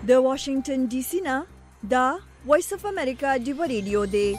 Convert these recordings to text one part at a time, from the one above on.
د واشنگټن ډي سي نه دا وایس اف امریکا دی ریډیو دی.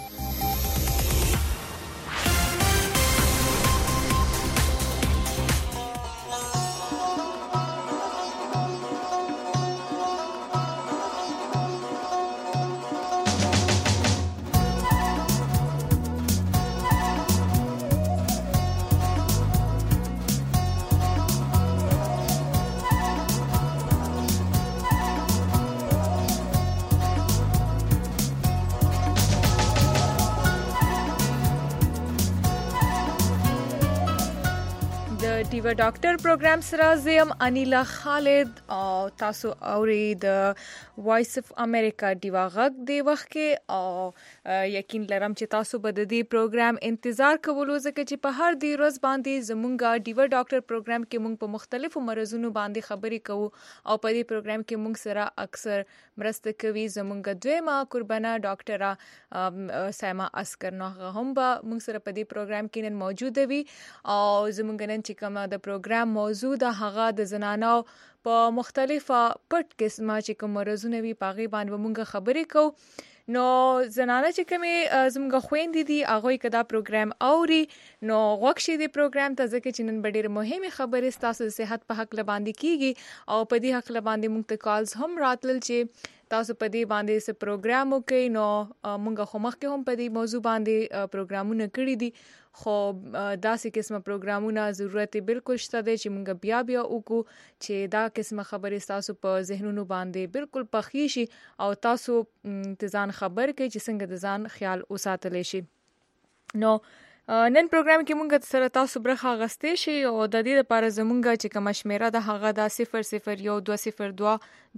دیو ډاکټر پروګرام سره زم انیلا خالد او تاسو اوري د وایس اف امریکا دیو غږ دی وخت کې او یقین لرم چې تاسو به د دې پروګرام انتظار کولو ځکه چې په هر دی ورځ باندې زمونږه دیو ډاکټر پروګرام کې مونږ په مختلفو مرزونو باندې خبرې کوو او په دې پروګرام کې مونږ سره اکثر مرسته کوي زمونږه دویمه قربانه ډاکټره سایما اسکر نو هم به مونږ سره په دې پروګرام کې نن موجود وي او زمونږ نن چې کومه د پروګرام موضوع د هغه د زنانو په مختلفه پټ قسمه چې کوم مرزونه وي پاغي باندې مونږ خبرې کوو. نو زنانه چې کومه زموږ خويندې دي هغه کدا پروګرام اوري نو غوښشي دی پروګرام ته ځکه چې نن ډېر مهمه خبره ستاسو د صحت په حق لباندې کیږي او په دې حق لباندې موږ ته کالز هم راتل چې تاسو په دې باندې څه پروګرام وکړئ. نو موږ خو مخکې هم په دې موضوع باندې پروګرامونه کړی دي خو داسې قسمه پروګرامونه ضرورت بالکل شته دی چې موږ بیا وکړو چې دا قسمه خبرې تاسو په ذهنونو باندې بالکل پخې شي او تاسو ځان خبر کړئ چې څنګه د ځان خیال وساتل شي. نو نن پروګرام کې مونږ سره تاسو برخه غستې شي او د دې لپاره زمونږ چې کوم شمیره د هغه د 0012002050003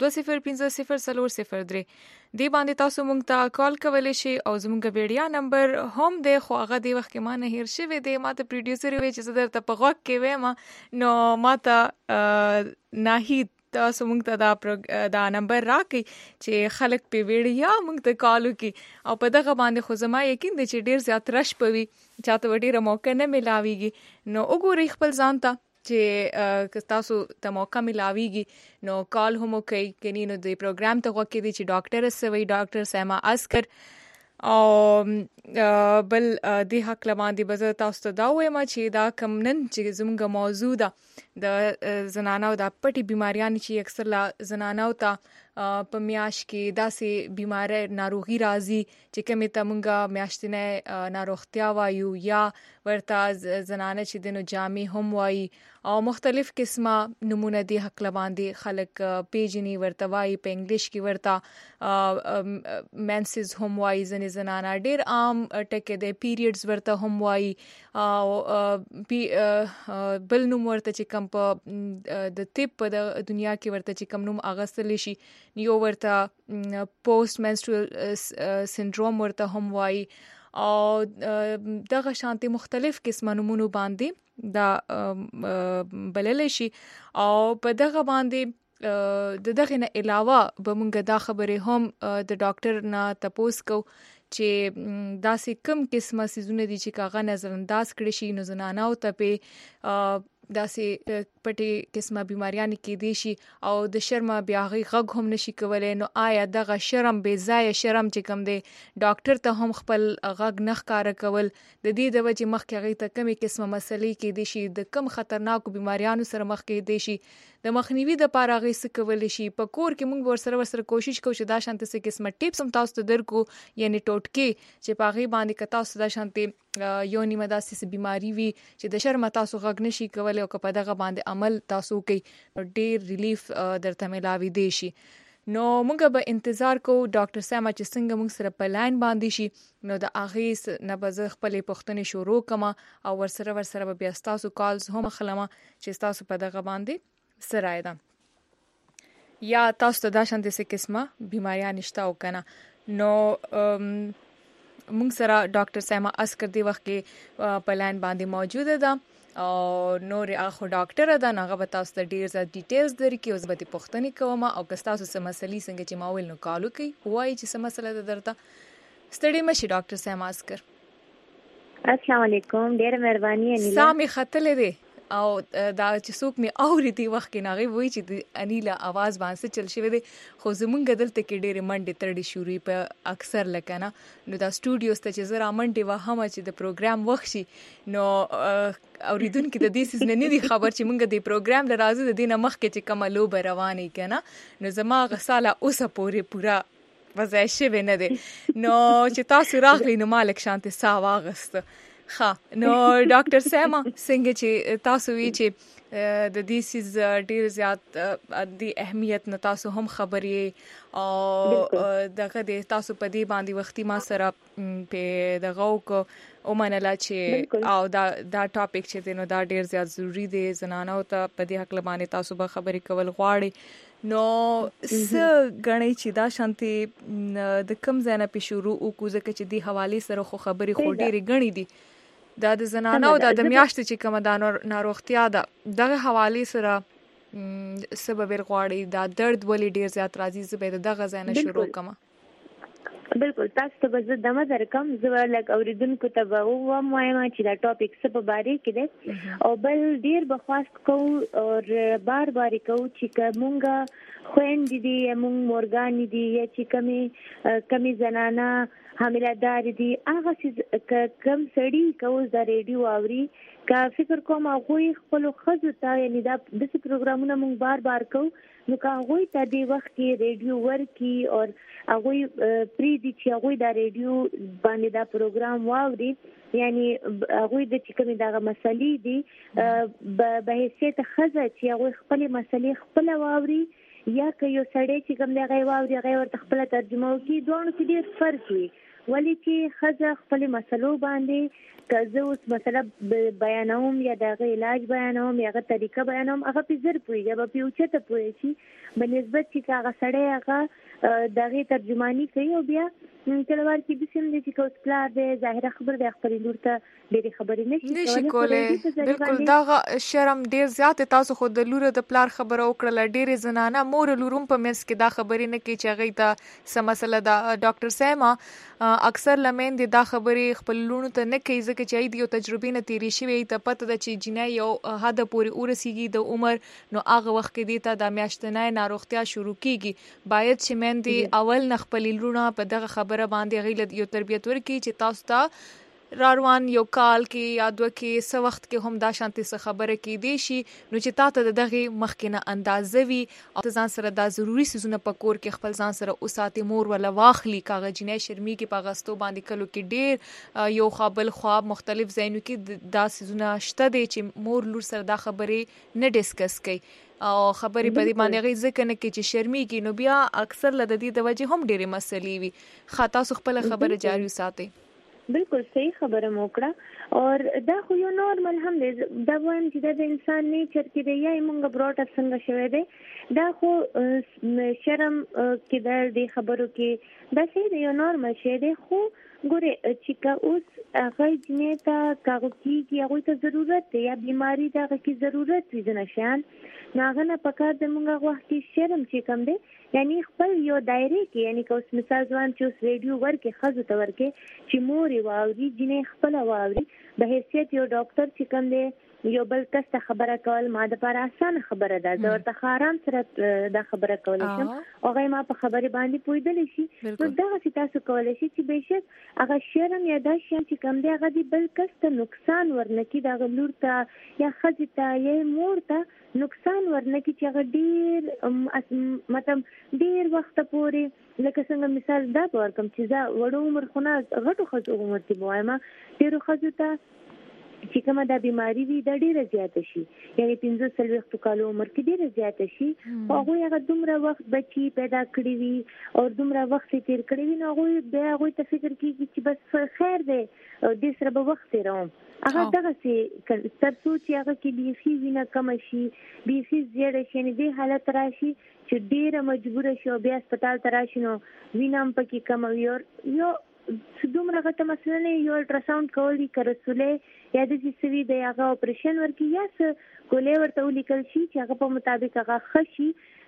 دی باندې تاسو مونږ ته کال کولی شي او زمونږ ویډیا نمبر هم دی خو هغه دی وخت کې ما نه هیر شوی دی ماته پروډوسر وی چې زه درته په غوږ کې وایم نو ماته ناهید تاسو مونږ ته دا نمبر راکې چې خلک په ویډیا مونږ ته کال وکي او په دغه باندې خو زما یقین دی چې ډیر زیات رش پوي چاته ډیره موقع نه ملاويږي. نو وګورئ خپل ځان ته چې تاسو ته موقع ملاويږي نو کال هم کوي کني نو د پروګرام ته وکړي دي چې ډاکټر سوي ډاکټر سیما اسکر او بل د حق لباندې بزر تاسو ته دا وایم چې دا کم نن چې زموږ موضوع ده د زنانو د پټي بیماریاں چې اکثر لا زنانو ته په میاش کې داسې بیماری ناروغي راځي چې کومه ته مونږه میاشتنه ناروغتیا وایو یا ورته زنانه چې دنو جامع هم وایي او مختلف قسمه نمونه دي حق لباندې خلک پیجنی ورته وایي په انګلیش کې ورته مینسز هم وایي زنانه ډیر عام ټکه د پیریډز ورته هم وایي او بل نوم ورته چې کم په د طب په دنیا کې ورته چې کم نوم اغستل شي یو ورته پوسټ منسترول سندروم ورته هم وایي او دغه شانتي مختلف قسمه نمونه باندې دا بلل شي او په دغه باندې د دغه نه علاوه به مونږ دا خبره هم د ډاکټر نه تپوس کو چې داسې کم قسمه سيزونه دي چې کاغه نظر انداز کړی شي نو زنانه او ته په داسې پټي قسمه بیماریاں کې دي شي او د شرم بیاغي غږ هم نشي کولای. نو آیا دغه شرم بے ځای شرم چې کم دی ډاکټر ته هم خپل غږ نه ښکار کول د دې د وجې مخکې غي ته کمی قسمه مسلې کې دي شي د کم خطرناک بیماریاں سره مخ کې دي شي د مخنیوي د پاره غي څه کول شي په کور کې موږ ورسره کوشش کوو چې دا شانته څه قسمه ټیپس هم تاسو ته درکو یعنی ټوټکي چې پاغي باندې کتا تاسو دا شانته یو نیمه داسې بیماری وي چې د شرم تاسو غږ نشي کولای او په دغه باندې عمل تاسو کوي ډیر ریلیف درته ملاوي دي شي. نو موږ به انتظار کوو ډاکټر سیما چې څنګه موږ سره په لاین باندې شي نو د اغیز نه به خپل پوښتنې شروع کما او ورسره به بیا تاسو کالز هم خلمه چې تاسو په دغه باندې سره ده یا تاسو ته دا شانته څه قسمه بیماریاں نشته او کنه. نو موږ سره ډاکټر سیما اسکر دی وخت کې په لاین باندې موجوده ده او نور اخو ډاکټر ده نه غو تاسو ته ډیر زیات ډیټیلز درکې اوس به پوښتنې کوم او که تاسو سم مسلې څنګه چې ماول نو کالو کوي وایي چې سم مسله ده درته ستړي مشي ډاکټر سیما اسکر. السلام علیکم ډیر مهرباني انیلا سامي خطلې دي او دا چې څوک می اوري دی وخت کې ناغي وای چې د انیلا आवाज باندې چل شوی دی خو زمونږ دلته کې ډېر منډه ترډي شوري په اکثر لکنه نو دا سټوډیوز ته چې زرا منډه وهم چې د پروګرام وخت شي نو اوریدونکو د دې سیس نه دی خبر چې مونږ د پروګرام لرازه د دینه مخ کې چې کومه لوبه روانه کنه نو زما غساله اوسه پورا وځای شوی نه دی نو چې تاسو راغلی نو مالک شانته سا واغست ها نو ډاکټر سیما څنګه چې تاسو وی چې د دې سیز ډیر زیات د اهمیت نه تاسو هم خبرې او دغه د تاسو په دې باندې وختي ما سره په دغه کو او منله چې او دا ټاپک چې نو دا ډیر زیات ضروری دی زنانه او ته په دې حق لبانې تاسو به خبرې کول غواړي نو س غنی چې دا شانتي د کم ځای نه په شروع او کوزه کې چې دی حواله سره خو خبرې خو ډیره غنی دي دا د زنانه او د میاشتې چې کوم د ناروغتیا ده دغه حواله سره سبب غواړي دا درد ولې ډیر زیات راځي زبې دغه ځای نه شروع کما بالکل تاسو ته به دمه درکم زه لکه اوریدونکو ته به وایم چې دا ټاپک څه په باره کې دی او بل ډیر بخواست کوو او بار کو چې مونږه خويندې دي مونږ مورګان دي یا چې کمی زنانه حامله دار دي هغه چې کم سړی کوز د ریډیو اوري کا فکر کوم هغه خپل خزو ته یعنی دا د پروګرامونو مونږ بار کوو نو کا هغه ته دی وخت کې ریډیو ورکی او هغه پری دي چې هغه د ریډیو باندې دا پروګرام واوري یعنی هغه د چې کوم دغه مسلې دي به حیثیت خزه چې هغه خپل مسلې خپل واوري یا که یو سړی چې کوم دغه واوري هغه ورته خپل ترجمه وکړي دوه کې ډیر فرق وي ولی چې خزه خپل مسلو باندې کزه اوس مسله بیانوم یا دغه علاج بیانوم یا دغه طریقه بیانوم هغه په زر پويږي به په اوچته پوي شي بنسبت چې هغه سړی هغه دغه ترجمانی کوي او بیا کلوار کې د سیم د چې کوس پلار د ظاهره خبر د خپل لور ته ډېری خبرې نشي کوله بالکل دا شرم ډیر زیات تاسو خود د لور د پلار خبره وکړه ډیر زنانه مور لوروم په مس کې دا خبرې نه کوي چې هغه ته سم مسله دا ډاکټر سیما اکثر لمن دا خبرې خپل لونو ته نه کوي ځکه چې ایدیو تجربې نه تیری شوی ته پته د چې جنای یو حد پورې ورسیږي د عمر نو هغه وخت کې دی ته د میاشتنۍ ناروغتیا شروع کیږي باید چې من دی اول نه خپل لونه په دغه خبره باندې غیلت یو تربیت ورکړي چې تاسو ته راروان یو کال کې یا دوه کې څه وخت کې هم دا شانتي څه خبره کې دی شي نو چې تاسو دغه مخکنه اندازه وي او ځان سره دا ضروری سيزونه پکور کې خپل ځان سره اوساتي مور ولا واخلي کاغذینه شرمي کې پاغستو باندې کلو کې ډیر یو خپل خواب مختلف زینو کې دا سيزونه شته دي چې مور لور سره دا خبرې نه ډیسکس کوي او خبرې په دې باندې غي ځکه نه کې چې شرمي کې نو بیا اکثر لدې د وجه هم ډېرې مسلې وي خاطا سو خپل خبره جاری وساتي بالکل صحیح خبره موکړه او دا خو یو نورمال هم دی دا وایم چې د انسان نیچر کې دی یا موږ براټ اپ څنګه شوی دی دا خو شرم کې د خبرو کې دا شی دی یو نورمال شی دی خو ګوره چې کا اوس هغه جنې ته کاغو کې هغه ته ضرورت دی یا بیماری دا کې ضرورت وي د نشان ناغه نه پکار د موږ وخت کې شرم چې کم دی یعنی خپل یو دایره کې یعنی که اوس مثال ځوان چې ریډیو ورکه خزو ته ورکه چې مور واوري جنې خپل واوري به حیثیت یو ډاکټر چې کم دی یو بل کس ته خبره کول ما د پر آسان خبره ده زه ورته آرام سره دا خبره کولای شم او هغه ما په خبره باندې پویدل شي نو دا چې تاسو کولای شئ چې بهشت هغه شرم یا دا شی چې کم دی هغه دی بل کس ته نقصان ورنکي دا لور ته یا خځه ته یا مور ته نقصان ورنکي چې هغه ډیر مطلب ډیر وخت پورې لکه څنګه مثال دا ورکم چې دا وړو عمر خونه غټو خځو عمر دی وایم ډیرو خځو ته چې کومه دا بیماری وي دا ډیره زیاته شي یعنی 15 کالو عمر کې ډیره زیاته شي او هغه دومره وخت بچي پیدا کړی وي او دومره وخت تیر کړی وي نو هغه ته فکر کوي چې بس خیر دی د سره به وخت روم هغه دغه چې ترڅو چې هغه کې بیخي وینه کم شي بیخي زیاده شي نه دی حالت راشي چې ډیره مجبور شي او بیا هسپتال ته راشي نو وینه هم پکې کم وي یو دومره غټه مسله نه یو الټراساوند کولی کرسولې یا د سوي د هغه اپریشن ورکی یا څه کولې ورته ولیکل شي چې هغه په مطابق هغه خشي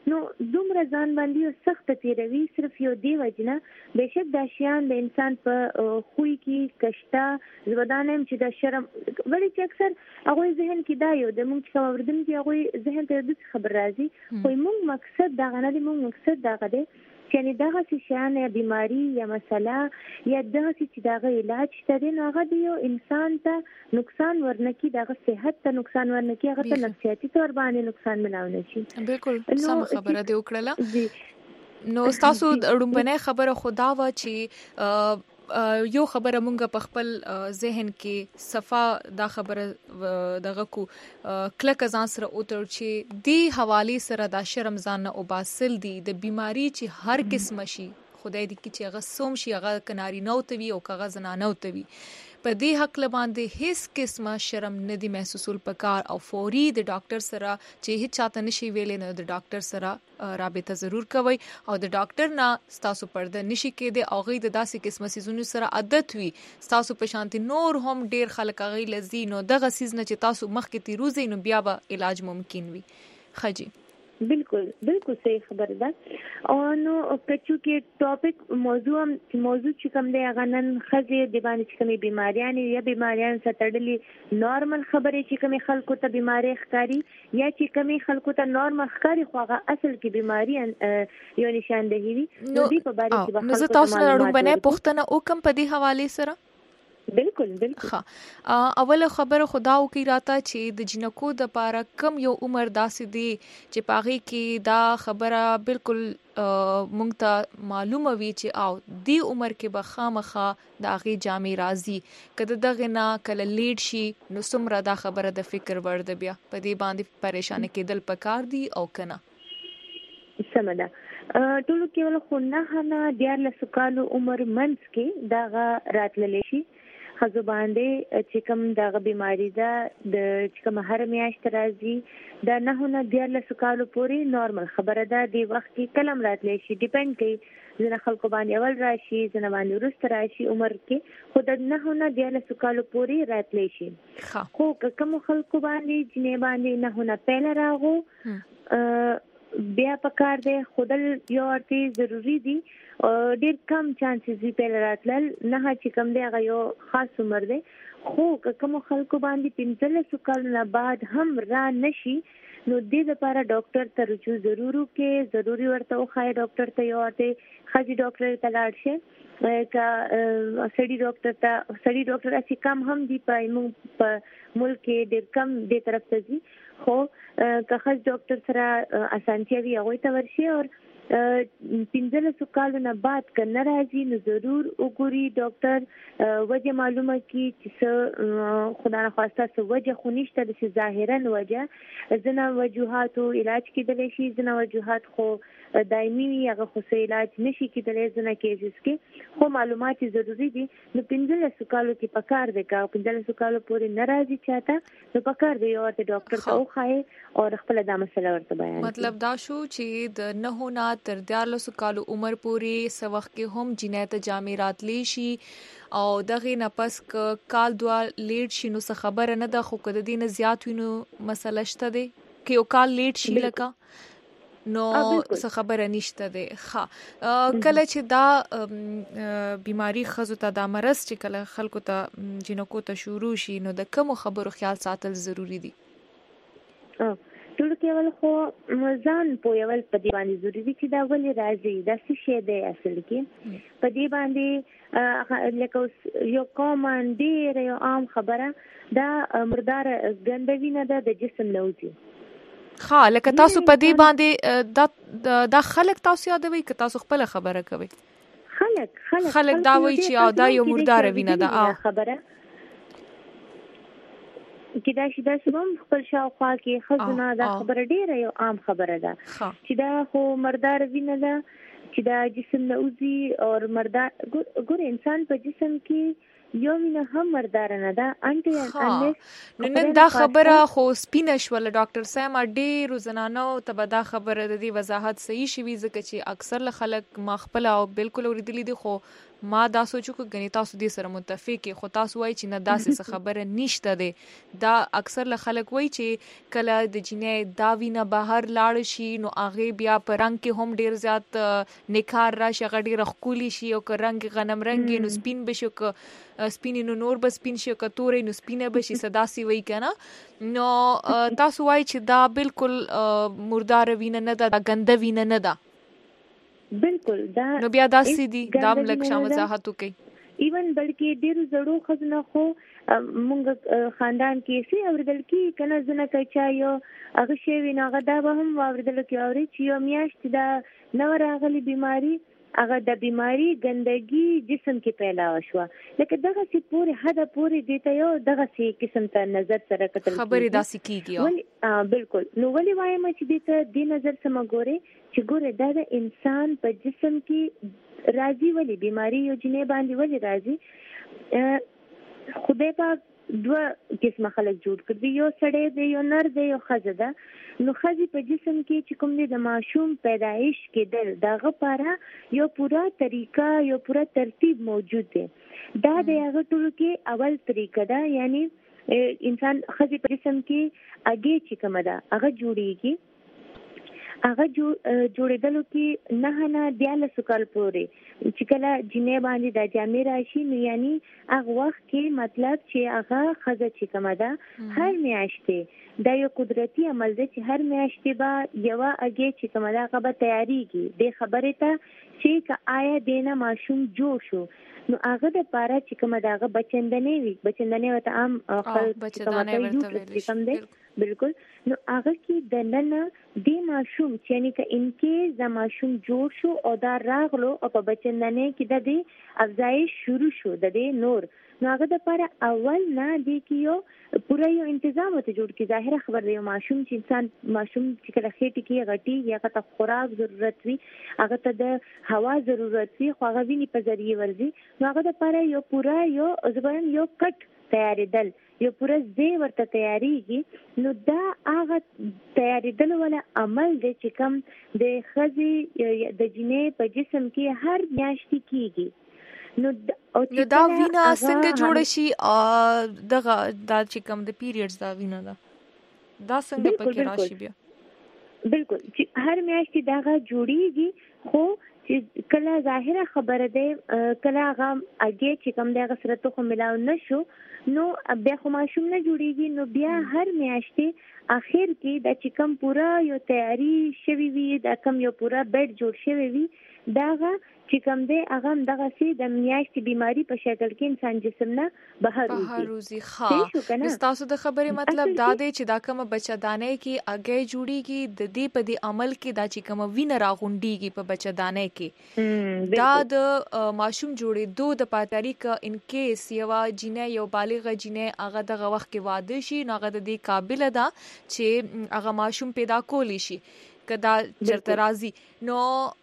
نو دومره ځان باندې یو سخت تیروي صرف یو دی وجنه بهشک دا شیان د انسان په خوې کې کشتا زودانم چې د شرم وړي چې اکثر هغه ذهن کې دا یو د موږ څو وردم کې هغه ذهن ته د خبر راځي خو موږ مقصد دا غنه دی موږ مقصد دا غده یعنی دغه شیان یا بیماری یا مسله یا دغه چې دغه علاج ته نه هغه دی انسان ته نقصان ورنکي دغه صحت ته نقصان ورنکي هغه ته نفسیاتي تور باندې نقصان ملاونه شي بالکل سم خبره دی وکړه نو تاسو رومبنه خبره خدا وا چې یو خبره مونږ په خپل ذهن کې صفا دا خبره دغه کو کلک ځان سره اوتر چې دی حواله سره دا شرم ځان او باسل دی د بیماری چې هر قسم شي خدای دې کې چې هغه سوم شي هغه کناري نو توي او هغه زنانه توي په دې حق لباندې هیڅ قسمه شرم نه دی محسوسول پکار او فوري د ډاکټر سره چې هیڅ چاته نشي ویلې نه د ډاکټر سره رابطه ضرور کوي او د ډاکټر نه ستاسو پرده نشي کېده او غي د داسې قسمه سيزونو سره عادت وي ستاسو په شانتي نور هم ډیر خلک غي لذي نو دغه سيز نه چې تاسو مخ کې تیروزي نو بیا به علاج ممکن وي خجي بالکل صحیح خبره ده او نو کچو کې ټاپک موضوع چې کوم دی هغه نن خزه د باندې چې کومې بیماریان یا بیماریان ستړلې نورمال خبرې چې کومې خلکو ته بیماری ښکاری یا چې کومې خلکو ته نورمال ښکاری خو هغه اصل کې بیماری یو نشاندهي وي نو دې په باره کې نو زه تاسو ته رومبنه پوښتنه وکم په دې حواله سره بالکل اول خبره خدا او کی راته چې د جنکو د پاره کم یو عمر داسې دی چې پاغي کې دا خبره بالکل مونږ ته معلومه وي چې او دی عمر کې به خامخه د اغي جامې راځي کله دغه نه کله لیډ شي نو سمره دا خبره د فکر ورده بیا په دې باندې پریشان کېدل پکار دي او کنه سمدا ټول کې ول خو نه ډیر لسکالو عمر منځ کې دا راتللی شي خزو باندې چې کوم دغه بیماری ده د چې کوم هر میاشت راځي دا نه ډیر لسکالو پوری نورمال خبره ده دی وخت کې کلم راتلی شي ډیپند کوي زنه خلکو باندې اول راشي زنه باندې ورست راشي عمر کې خود نه ډیر لسکالو پوری راتلی شي خو کوم خلکو باندې جنې باندې نه پهل راغو بیا پکار دی خودل یو ورته ضروری دي ډیر کم چانسز وی په راتلل نه چې کم دی هغه یو خاص عمر دی خو کوم خلکو باندې 15 کال نه بعد هم را نشي نو دې لپاره ډاکټر ته رجوع ضروري ورته خای ډاکټر ته یو ورته خاصي ډاکټر ته لاړ شي کا سړي ډاکټر اسی کم هم دی په ملک کې ډیر کم دې طرف ته دي خو که خاص ډاکټر سره اسانتیا وي هغه ته ورشي او 15 کال نه بعد کنه راځي نو ضرور وګوري ډاکټر وجه معلومه کی چې خدای نه خواسته څه وجه خونیشته د ظاهرا وجه زنه وجوهات او علاج کېدل شي زنه وجوهات خو دایمي هغه خو علاج نشي کېدل زنه کېږي چې خو معلومات ضروری دي نو 15 کالو کې پکار دی کا 15 کالو پورې ناراضي چاته نو پکار دی او ته ډاکټر ته وخایي او خپل دا مسله ورته بیان مطلب دا شو چې د نه نه تر 14 کالو عمر پورې سوخ کې هم جنایت جامې راتلی شي او دغه نه پس کال دوا لیټ شي نو څه خبره نه ده خو کده دینه زیات وینو مسله شته دی کې او کال لیټ شي لکه نو څه خبره نشته ده ښه کله چې دا بیماری خزو ته د مرز چې کله خلکو ته جنکو ته شروع شي نو د کوم خبرو خیال ساتل ضروری دي ټول کېول خو ځان پویول په دې باندې ضروري چې دا ولې راځي دا څه شی دی اصل کې په دې باندې لکه یو کومن ډیر یو عام خبره دا مردار ګندوی نه ده د جسم نوځي لکه تاسو په دې باندې دا خلک تاسو یادوي که تاسو خپل خبره کوي خلک دا وایي چې دا یو مردار وینه ده خبره کې دا شي دا سبم خپل شاوخوا کې خزنه دا خبره ډیره یو عام خبره ده چې دا خو مردار وینه ده چې دا جسم نه اوزي او مردار ګور انسان په جسم کې یو مینه هم مردار نه ده نو نن دا خبره خو سپینه شول ډاکټر سام ډیر زنانو ته دا خبره د دې وضاحت صحیح شوی ځکه چې اکثر خلک ما خپل او بالکل اوریدلی دي خو ما دا سوچو کو غني تاسو دې سره متفق خو تاسو وای چې نه داسې څه خبره نشته ده دا اکثر له خلک وای چې کله د جنې دا وینه بهر لاړ شي نو هغه بیا په رنگ کې هم ډیر زیات نکار راشي غډي رخکولی شي او که رنگ غنم رنگي نو سپین بشو که سپین نو نور بس سپین شي که تورې نو سپینه بشي صدا سی وای کنه نو تاسو وای چې دا بالکل مردار وینه نه ده غنده وینه نه ده بالکل دا نو بیا داسې دي دا ملک شامل وضاحت وکي ایون بلکې ډیر زړو خزنه خو مونږ خاندان کې سي اوردل کې کنه زنه کچا یو هغه شی ویناغه دا به هم اوردل کې اوري چې یو میاشت دا نو راغلي بیماری هغه د بیماری ګندګي جسم کې پیدا شو لکه دغه سي پوره حد پوره دیته یو دغه سي قسم ته نظر سره کتل خبرې داسې کیږي بالکل نو ولې وایم چې دیته د نظر سم ګوره چې ګوره دا د انسان په جسم کې راځي ولی بیماری یو جنې باندې ولی راځي خدای پاک دوه قسمه خلک جوړ کړی یو سړی دی یو نر دی یو ښځه ده نو ښځې په جسم کې چې کوم دی د ماشوم پیدایش کېدل دغه لپاره یو پوره طریقه یو پوره ترتیب موجود دی دا د هغه ټولو کې اول طریقه ده یعنی انسان ښځې په جسم کې اگې چې کومه ده هغه جوړیږي هغه جوړېدلو کې نه 14 کال پورې چې کله جنې باندې د جامې راشي نو یعنی هغه وخت کې مطلب چې هغه خزه چې کومه ده هر میاشتې دا یو قدرتي عمل دی چې هر میاشتې به یو اگې چې کومه ده هغه به تیاریږي د خبرې ته چې آیا دینه ماشوم جوړ شو نو هغه د پاره چې کومه ده هغه بچندنې وي بچندنې وته عام خلک کوم دی بالکل نو هغه کې د نن د ماشوم چې یعنی که ان کې د ماشوم جوړ شو او دا راغلو او په بچندنې کې د دې افزایش شروع شو د دې نور نو هغه د لپاره اول نه دی کې یو پوره یو تنظیم ته جوړ کی ظاهره خبر دی ماشوم چې انسان ماشوم چې کله خېټه کې غټي یا هغه ته خوراک ضرورت وي هغه ته د هوا ضرورت وي خو هغه ویني په ذریعہ ورزي نو هغه د لپاره یو پوره یو زبرن یو کټ تیاریدل یو پوره زی ورته تیاریږي نو دا هغه تیاریدل ولا عمل دی چې کوم د خزي د جنې په جسم کې هر میاشت کېږي نو دا وینا څنګه جوړ شي دغه دا چې کوم د پیریډز دا وینا دا څنګه پکې راشي بیا بالکل چې هر میاشت داغه جوړیږي خو چې کله ظاهره خبره ده کله هغه اگې چې کوم دغه سره ته ملاو نشو نو بیا خو ماشوم نه جوړیږي نو بیا هر میاشتې اخر کې د چې کوم پورا یو تیاری شوی وي د کوم یو پورا بیډ جوړ شوی وي داغه چې کوم دی هغه دغه سي د میاشتې بیماری په شکل کې انسان جسم نه بهر وځي ښه تاسو د خبرې مطلب دا دی چې دا کوم بچدانه کې اگې جوړیږي د دې په دې عمل کې دا چې کوم وینه راغونډيږي په بچدانه کې دا د ماشوم جوړېدو د پاتاري ک ان کیس یو جنې یو بالغ جنې هغه دغه وخت کې واده شي نو هغه د دې قابل ده چې هغه ماشوم پیدا کولی شي کدا چرته راځي نو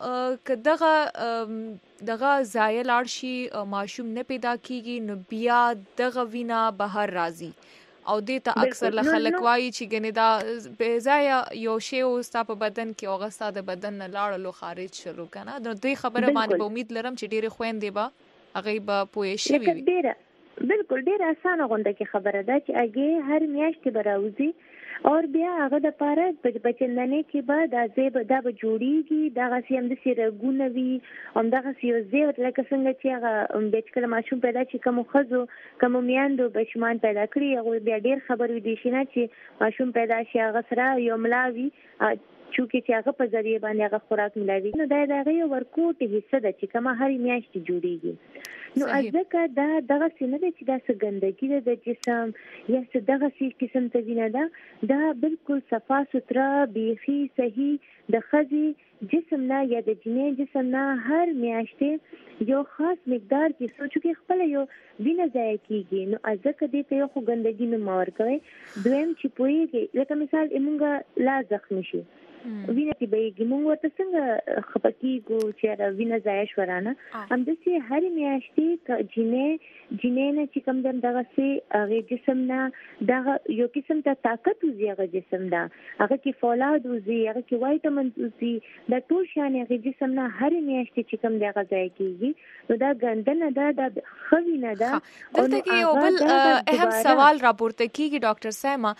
دغه زایل ارشي ماشوم نه پیدا کیږي نو بیا دغه وینا بهر راځي او دې ته اکثر خلک وایي چې ګنې دا به ځای یو شی او ستا په بدن کې اوغه ستا د بدن نه لاړلو خارج شروع کنه نو دې خبره باندې به امید لرم چې ډېر خويندې به هغه به پوه شي بالکل ډېر اسانه غونډه کې خبره ده چې اگې هر میاشت به راوځي اور بیا هغه د پاره بچندنې کې به د زیب د جوړیږي دغه سیم د سیرګونه وی هم دغه سیو زیب لکه څنګه چې هغه بیچکل ماشوم پیدا چې کوم خزو کوم میاندو بشمان پیدا کړی هغه بیا ډیر خبر وي دي شنه چې ماشوم پیدا شي هغه سره یو ملاوي چونکه چې هغه په ذریعہ باندې هغه خوراک ملاوي نو دا دغه یو ورکوټ حصہ ده چې کومه هر میاشت جوړیږي نو ځکه دا دغه سینه چې دا څه ګندګي ده د جسم یا څه دغه څه قسم ته وینه ده دا بالکل صفا سترا بیخي صحیح د خزي جسم نه یا د جنې جسم نه هر میاشتې یو خاص مقدار کې سوچو کې خپل یو وینه ځای کیږي نو ځکه دې ته یو خو ګندګي نه مور کوي دویم چې پويږي لکه مثال ایمونګه لا زخم شي وینه تی بهږي مونږ ورته څنګه خپکیږو چې وینه ضایع شورانه همداسې هر میاشتې جینې نه چې کوم دغه سي هغه جسم نه دغه یو قسم ته طاقت وزي هغه جسم دا هغه کې فولاد وزي هغه کې وایټامین وزي دا ټول شان هغه جسم نه هر میاشتې چې کوم دغه ضایع کیږي نو دا ګندنه دا خوینه ده. دلته کې یو بل اهم سوال راپورته کیږي ډاکټر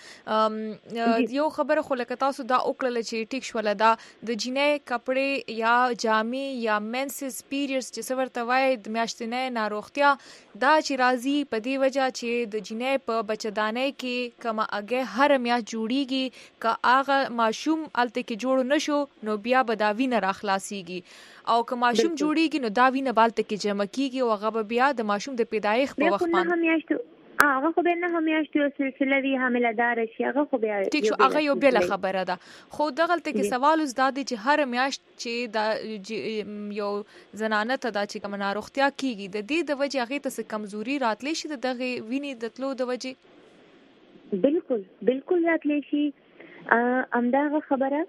سیما یو خبره خو لکه تاسو دا وکړل چې ټیک شول دا د جینې کپڑے یا جامې یا مینسز پیریډز چې څورته وای د میاشتنې ناروغتیا دا چې راځي په دی وجہ چې د جینې په بچدانۍ کې کما اگې هر میاشت جوړیږي که هغه ماشوم الته کې جوړ نشو نو بیا به دا وینه راخلاصيږي او که ماشوم جوړیږي نو دا وینه بالته کې جمع کیږي او هغه بیا د ماشوم د پیدایښت په وخت باندې هغه خو به نه همیاشتو سلسله وی حامله دار شي هغه خو بیا ټیک شو هغه یو بل خبره ده خو دغلته کې سوال اوس دا دی چې هر میاشت چې دا یو زنانه ته دا چې کوم ناروغتیا کیږي د دې د وجې هغه ته کمزوري راتلی شي دغه ویني د تلو د وجې بالکل راتلی شي امداغه خبره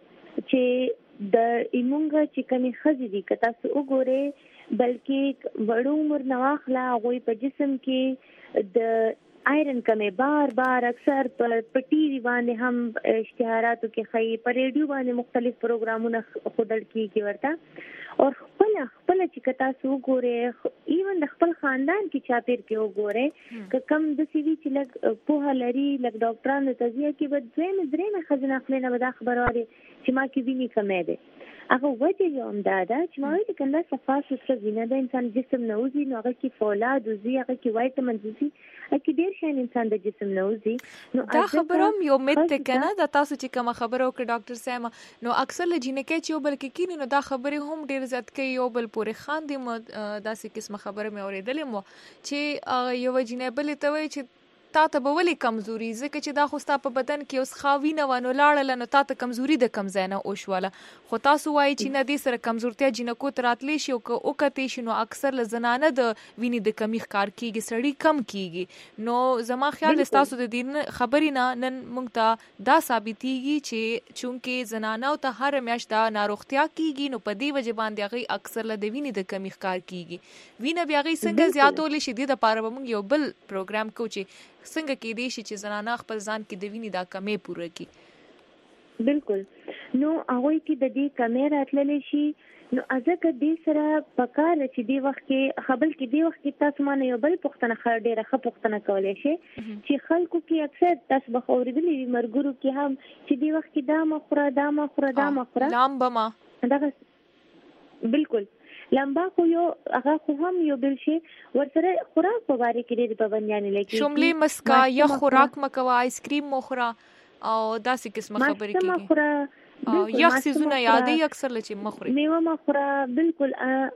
چې د ایمونګه چې کومي خزي دي که تاسو وګورئ بلکې وړو عمر نواخلا غوي په جسم کې د آیرن کمه بار اکثر پر ټي وي باندې هم اشتهاراتو کې خي پر ریډیو باندې مختلف پروګرامونه خودل کیږي ورته او خپل چې کتا سو ګوره ایون د خپل خاندان کې چاپیر کې وګوره ک کم د سی وی چې لګ په لري لګ ډاکټرانو تزیه کې بد درې خزنه خپل نه خبر واره چې ما کې ویني کمه ده هغه وجه یو امداده چې ما وایي کنده صفه سوسه وینه د انسان جسم نوزي نو هغه کې فولاد وزي هغه کې وایټامین وزي اکی ډیر شان انسان د جسم نوزي نو دا خبروم یو میت کنه دا تاسو چې کوم خبرو کې ډاکټر سیما نو اکثر لجینه کې چې بلکې کینی نو دا خبره هم ډیر زیات کوي یو بل پورې خان دي داسې قسمه خبره مې اوریدلې مو چې یو جینه بل ته وایي چې تا ته به ولې کمزوري ځکه چې دا خو ستا په بدن کې اوس خاوینه ونه لاړله نو تا ته کمزوري د کم ځای نه وشوله خو تاسو وایي چې نه دې سره کمزورتیا جینکو ته راتلی شي او که وکتې شي نو اکثر له زنانه د وینې د کمی ښکار کیږي سړی کم کیږي نو زما خیال ستاسو د دې خبرې نه نن موږ ته دا ثابتېږي چې چونکې زنانه ته هر میاشت دا ناروغتیا کیږي نو په دې وجه باندې هغه اکثر له د وینې د کمی ښکار کیږي وینه بیا هغه څنګه زیاتول شي د لپاره موږ یو بل پروګرام کوو چې څنګه کې دي چې زنانه خپل ځان کې د وینې دا کمې پوره کړي بالکل نو هغه کې د دې کمې راتللې شي نو ازګه دې سره پکار چې دې وخت کې خپل کې دې وخت کې تاسو باندې یو بل پښتنه خړ ډېره ښه پښتنه کولای شي چې خلکو کې اکثر تاسو به اورېدلې وي مرګورو کې هم چې دې وخت کې دا مخوره لام بما دا بالکل لمبا خو یو هغه خو هم یو بل شي ورسره خوراک په واره کې ډېر پابندیاں لګي شملې مسکا یا خوراک مکوا آیس کریم مخوره او داسې قسمه خبرې کیږي یخ سيزونه یادې اکثر لچې مخوري میوه مخوره بالکل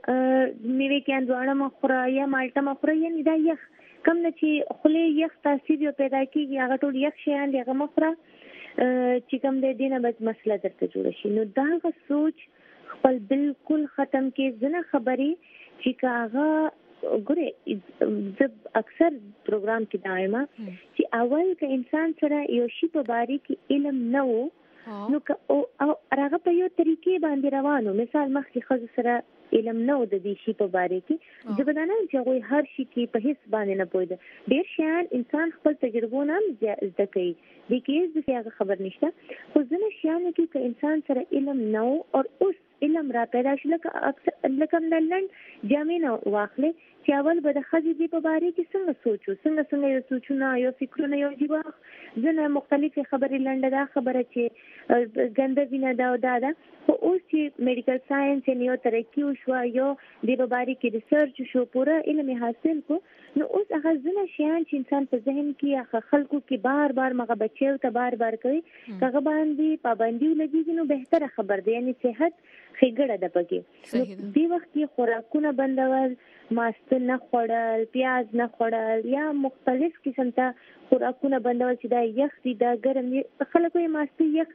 میوه کې اندوانه مخوره یا مالټه مخوره یعنی دا یخ کم نه چې خلې یخ تاثیر پیدا کیږي هغه ټول یخ شیان دی هغه مخوره چې کم د دینه بس مسله درته جوړ شي نو دا سوچ خپل بالکل ختم کې زنه خبرې چې کاغه ګوره زب اکثر پروګرام کې دایمه چې اول که انسان سره یو شی په باره کې علم نه وو نو او هغه په یو طریقې باندې روانو مثال مخکې خو سره علم نه و د دې شی په باره کې ځبدانه چې غوي هر شي کې په هیڅ باندې نه پوهیږي ډیر شیان انسان خپل تجربو نه زده کوي د کیسې د هغه خبر نشته خو ځنه شیان کې انسان سره علم نه او اوس علم را پیدا شي لکه لندن جامینه واخلې چې اول به د خځې دی په باره کې څنګه یو سوچونه یو فکرونه یو جیبه ځنه مختلفه خبرې لنډه دا خبره چې ګنده وینه دا او دا خو اوس چې میډیکل ساينس یو ترقی وشو یو د په باره کې ریسرچ شو پوره علم حاصل کو نو اوس هغه ځنه شیان چې انسان په ذهن کې خلکو کې بار مغه بچیو ته بار کوي هغه باندې پابندي لګیږي نو بهتره خبر دی یعنی صحت خېګړه ده پکې دی وخت کې خوراکونه بندول ماست نه خوړل پیاز نه خوړل یا مختلف قسم ته خوراکونه بندول چې دا یخ دي دا ګرم دي خلکو یې ماست یخ دي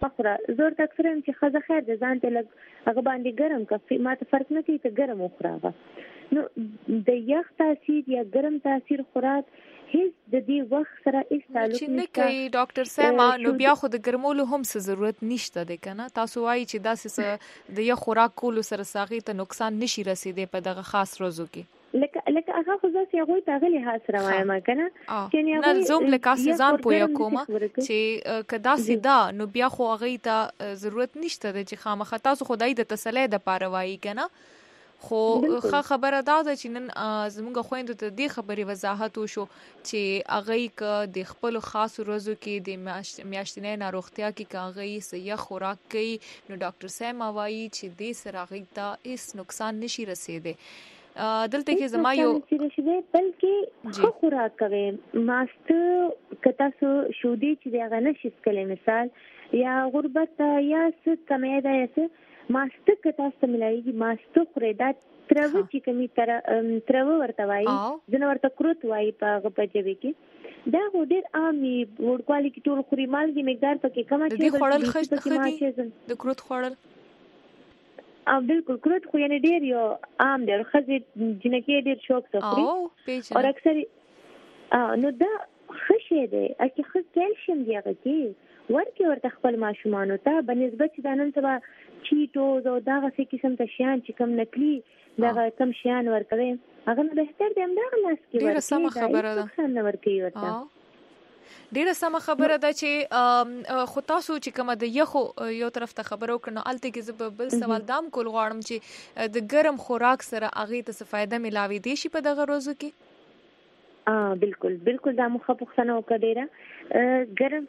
اخره زور تکثر چې خزه خیر ده ځان ته لګ هغه باندې ګرم کفي ما ته فرق نه کوي ته ګرم وخوره. نو د یخ تاثیر یا ګرم تاثیر خوراک هیڅ د دې وخت سره هیڅ تعلق نه کوي. ډاکټر سیما نو بیا خو د ګرمولو هم څه ضرورت نشته ده کنه. تاسو وایي چې داسې د یخ خوراک کولو سره ساغي ته نقصان نشي رسیدي په دغه خاص روزو کې. لکه هغه خو ځکه هغه ته غلي حاصل راوایما کنه چې نه زوم لکه سزان پویا کومه چې کدا سیدا نو بیا خو هغه ته ضرورت نشته چې خامخا تاسو خدای د تسلی د پاره وایي کنه. خو خبره دا ده چې نن زموږ خويندو ته د خبري وضاحت وشو چې هغه ک د خپل خاص روزو کې د میاشتنې ناروغتیا کې کاغی سیه خوراک کوي نو ډاکټر سیما وایي چې د سراغی ته هیڅ نقصان نشي رسیدي. دلته کې زما یو بلکې خو خوراک کوي ماست کتا سو شودي چې دغه نشي سکلې مثال یا غربت یا څه کمې ده یا څه ماست کتا ست ملایي ماست خوري دا ترو چې کمی ترو ورته وایي ځنه ورته کروت وایي په پجوي کې دا ډېر عامي ورکوالي کې ټول خوري مالګي مقدار پکې کم اچي د خړل خښ د کروت خړل بالکل کروت خو یعنی ډیر یو عام دی خزي جنکه ډیر شوق سفري او اکثر نو دا خشه دی اکی خز کیلشیم دی هغه کې ورکی ورته خپل ماشومان ته بنسبت د نن سبا چیټوز او دا غسه قسم ته شیان چې کم نکلی دا کم شیان ورکوي هغه نه بهتر دی هم دا لاس کې ډیر سم خبره ده څنګه ورکی ورته ډیره سم خبره ده چې خو تاسو چې کومه د یخو یو طرف ته خبرو کړنو الته کې زب بل سوال دام کول غواړم چې د ګرم خوراک سره اغه ته څه فائدہ ملاوي دي شي په دغه روزو کې. بالکل دا مخه پوښتنه وکړه ګرم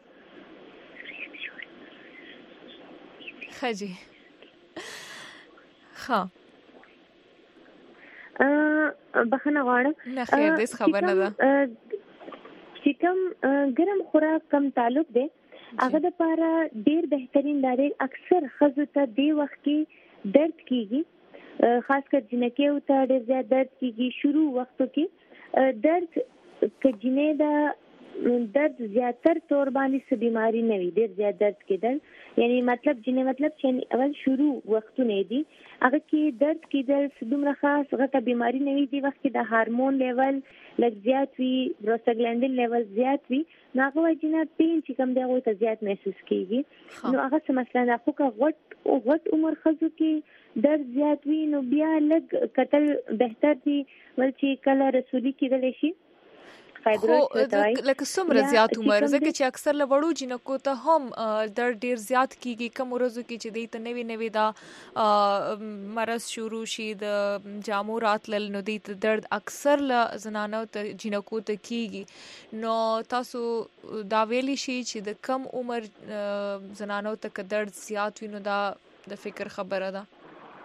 خجي ها بخنه غواړم نه خیر دې خبر نه ده چې کوم ګرم خوراک کم تعلق دی هغه د لپاره ډیر بهترین دی. اکثر خزو ته دی وخت کې درد کیږي خاص کر جنکه او ته ډیر زیات درد کیږي شروع وختو کې درد کجنه دا درد زیاتر تور باندې څه بیماری نه وي ډیر زیات درد کېدل یعنی مطلب جنه مطلب چې اول شروع وختونه دي هغه کې درد کېدل دومره خاص غته بیماری نه وي دی وخت کې د هورمون لیول لږ زیات وي پروستاګلانډین لیول زیات وي نو هغه جنه پین چې کوم دی هغه ته زیات محسوس کیږي نو هغه څه مثلا خو کا غټ عمر خزو کې درد زیات وي نو بیا لږ قتل بهتر دي ول چې کله رسولي کېدل شي خو لکه څومره زیات عمر ځکه چې اکثر لوړو جنکو ته هم درد ډیر زیات کیږي کوم ورځو کې چې د نوې دا مرض شروع شي د جامو راتلل نو د درد اکثر ل زنانو ته جنکو ته کیږي نو تاسو دا ویلی شي چې د کم عمر زنانو ته درد زیات وي نو دا د فکر خبره ده.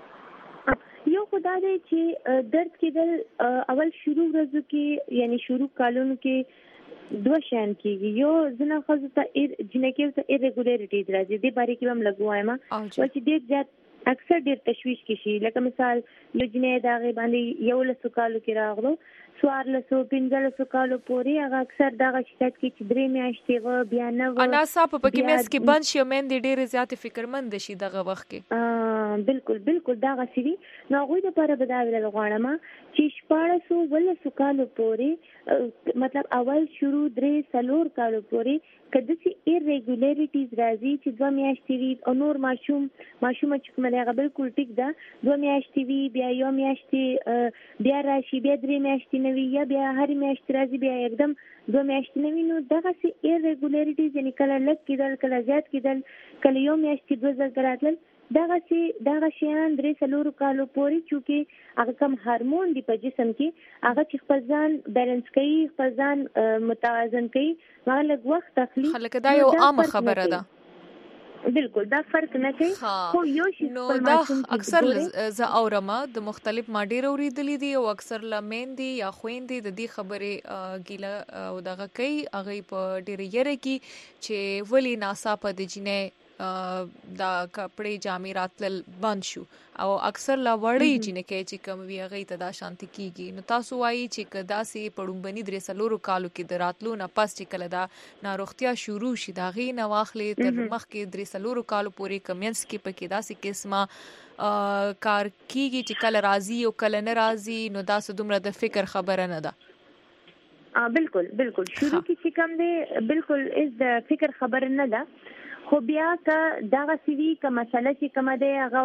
یو خدا دی چې درد کېدل اول شروع ورځو کې یعنی شروع کالونو کې دوه شان کېږي یو ځنه خزو ته جنکه ته ایریګولیریټیز راځي د باره کې هم لګوایم چې ډېر زیات اکثر ډېر تشویش کې شي لکه مثال لجنه دا غي باندې یو له سکالو کې راغلو سوار له سو پنځل سکالو پوري هغه اکثر دا شکایت کې چې درې میاشتې و بیا نه انا صاحب په کې مس کې بند شي مې ډېر زیات فکرمند شي دغه وخت کې بالکل دا غسري نو غوې د لپاره بداویل غواړم چې شپاړسو ول سکالو پوري مطلب اول شروع درې سلور کالو پوري کله چې ایریګولیریټیز راځي چې دوه میاشتې وي او نور ماشوم چې کومه هغه بالکل ټیک ده دوه میاشتې وي بیا یو میاشتې بیا راشي بیا درې میاشتې نه وي یا بیا هر میاشتې راځي بیا एकदम دوه میاشتې نه وي نو دغه سي ایریګولیریټیز یعنی کله لږ کېدل کله زیات کېدل کله یو میاشتې دوه ځل راتلل دغه شیان درې سلور کالو پوري چې هغه کوم هورمون دی په جسم کې هغه چې خپل ځان بیلانس کوي خپل ځان متوازن کوي هغه لږ وخت اخلي خلک دا یو عام خبره ده بالکل دا فرق نه کوي خو یو شی نو دا اکثر ز اورما د مختلف ماډیر اوریدلې دي او اکثر لمندي یا خويندې د دې خبره ګیله او دغه کوي هغه په ډېر یره کې چې ولی ناصاپه د جنې دا کپړې جامې راتلل بند شو او اکثر لا وړي جنکې چې کوم وی هغه ته دا شانتي کیږي. نو تاسو وایي چې کدا سي پړومبني درې سلورو کالو کې د راتلو نه پس چې کله دا ناروغتیا شروع شي دا غي نه واخلې تر مخ کې درې سلورو کالو پورې کمینس کې پکې دا سي قسمه کار کیږي چې کله راضي او کله نه راضي. نو دا څه دومره د فکر خبره نه ده. بالکل شروع کې چې کوم دی بالکل از د فکر خبر نه ده. خو بیا که دغه سوي که مسله چې کومه دی هغه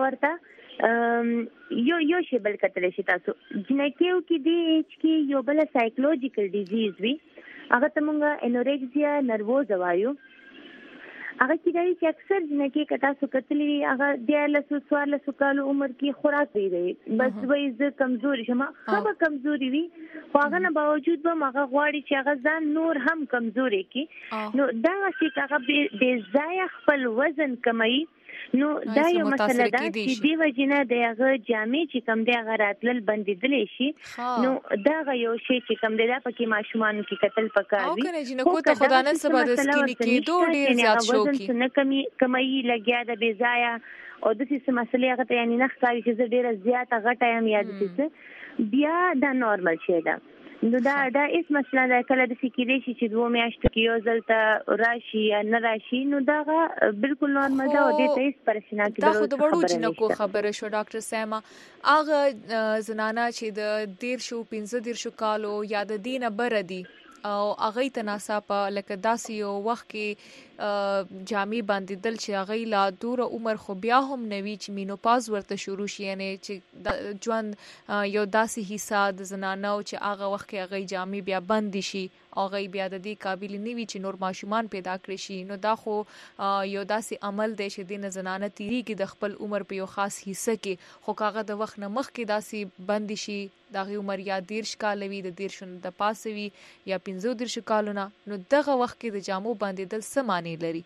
ورته یو شی بل کتلی شي تاسو جنکیو کې دی ایج کې یو بل سایکولوژیکل ډیزیز وي هغه ته مونږ انورکسیا نرووزا وایو. هغه کې دی چې اکثر جنکې که تاسو کتلی هغه 14 کالو عمر کې خوراک دی بس وایي زه کمزوري شم هغه کمزوري وي خو هغه نه باوجود به هغه غواړي چې هغه ځان نور هم کمزوري کړي. نو دا چې هغه بې ځایه خپل وزن کموي نو دا یو مسله ده چې دی وجنه د هغه جامې چې کم دی هغه راتلل بندیدلی شي. نو دا یو شی چې کم دی دا پکې ماشومان کې قتل پکار وي. او کنه جنکو ته خدا نن سبا د سکینی کېدو ډیر زیات شو کی نه کمی لګیا د بې ځایه او د څه مسلې هغه ته یعنی نه ښکاري چې زه ډیره زیاته غټه یم یا د څه بیا دا نورمال شی ده. نو دا هیڅ مسله ده کله د فکرې شي چې 2 میاشتو کې یو ځل ته راشي یا نه راشي نو دا بالکل نورمال ده او د هیڅ پریشانه کې دا خو د وړو جنکو خبره شو ډاکټر سیما. هغه زنانه چې د 15 کالو یا د دینه بر دي او هغه تناسب لکه داسې یو وخت کې جامې باندې دل چې هغه لا دور عمر خو بیا هم نوي چې مینوپاز ورته شروع شي یعنی چې ژوند یو داسې حصہ د زنانو چې هغه وخت کې هغه جامې بیا بند شي هغه بیا د دې قابل نه وي چې نور ماشومان پیدا کړی شي. نو دا خو یو داسې عمل دی چې د زنانه تیری کې د خپل عمر په یو خاص حصہ کې خو کاغه د وخت نه مخ کې داسې بند شي دغه عمر یا 10 کال وي د 10 د پاسه وي یا 15 کالونه نو دغه وخت کې د جامو باندې دل څه معنی لري؟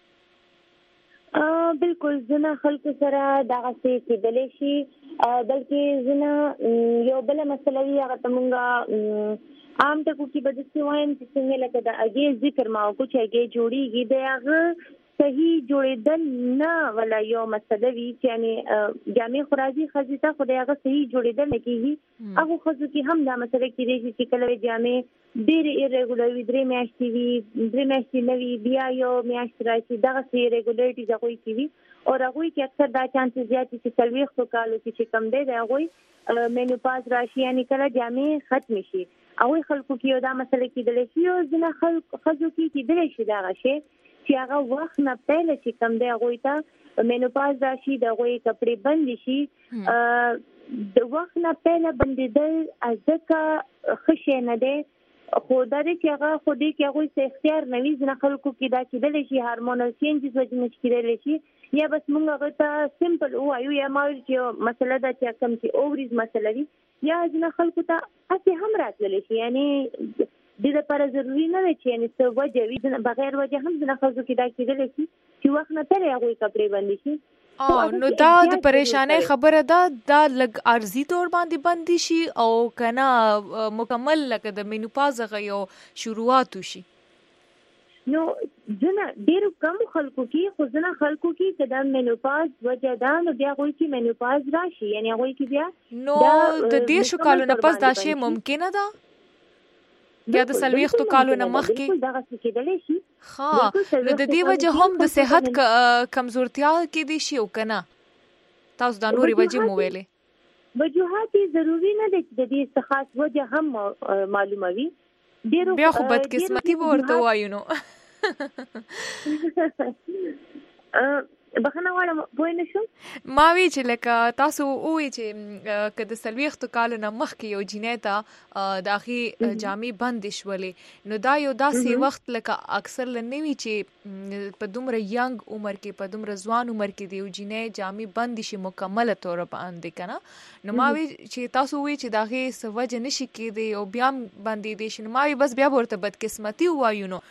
بالکل زنه خلکو سره دغه څه کېدلی شي بلکې زنه یو بل مسله وي هغه ته مونږه عام ټکو کې به داسې وایم چې څنګه لکه د هغې ذکر ما وکړو چې هغې جوړېږي د هغه صحیح جوړېدل نه ولا یو مسله وي چې یعنې جامې خو راځي ښځې ته خو د هغه صحیح جوړېدل نه کېږي. هغو ښځو کې هم دا مسله کېدی شي چې کله جامې ډېرې ایریګولر وي 3 میاشتې وي 3 میاشتې نه وي بیا یو میاشت راشي دغسې ایریګولرټیز هغوی کې وي او هغوی کې اکثر دا چانسز زیات دي چې 40 کالو کې چې کم دی د هغوی مینوپاز راشي یعنې کله جامې ختمې شي. هغوی خلکو کې یو دا مسله کېدلی شي او ځینې ښځو کې کېدلی شي دغه شی چې هغه وخت نه پیله چې کم دی هغوی ته مینوپاز راشي د هغوی کپړې بندې شي. د وخت نه پیله بندېدل ځکه ښه شی نه دی خو دا دی چې هغه خو دې کې هغوی څه اختیار نه وي. ځینې خلکو کې دا کېدلی شي هارمونل چینجز وجې نه کېدلی شي یا بس موږ هغه ته سمپل ووایو یا ما ویل چې مسله ده چې کوم چې اووریز مسله وي یا ځینې خلکو ته هسې هم راتللی شي یعنې دې لپاره ضروري نه دی چې یعنې څه وجه وي بغیر وجه هم ځینې ښځو کې دا کېدلی شي چې وخت نه پهلې هغوی کپړې بندې شي. نو دا د پریشانۍ خبره ده دا لږ عارضي طور باندې بندي شي او کنه مکمل لکه د مینوپاز غو یو شروعات شي. نو ځنه ډېر کم خلکو کې خو ځنه خلکو کې چې د مینوپاز وجه ده نو بیا هغوی کې مینوپاز راشي یعنی هغوی کې بیا نو د 10 کالو نه پس دا شی ممکنه ده بیا د 40 کالو نه مخکې دغه څه کېدلی شي. نو د دې وجه هم د صحت کمزورتیا کې دي شي او کنه تاسو دا نوري وجه مو ویلې وجوهات ضروري نه دي چې د دې څه خاص وجه هم معلومه وي. بیا خو بدقسمتي به ورته وایو نو بخنه غواړم پوه نه شم ما وی چې لکه تاسو وی چې که د 40 کالو نه مخکې یو جنۍ ته د هغې جامې بندې شولې نو دا یو داسې وخت لکه اکثر لنوي چې په دومره ینګ عمر کې په دومره ځوان عمر کې د یو جنۍ جامې بندې شي مکمله طور باندې کنه نو ما وی چې تاسو وی چې د هغې څه وجه نشي کېدی او بیا هم بندېدی شي نو ما وی بس بیا به ورته بدقسمتي ووایو نو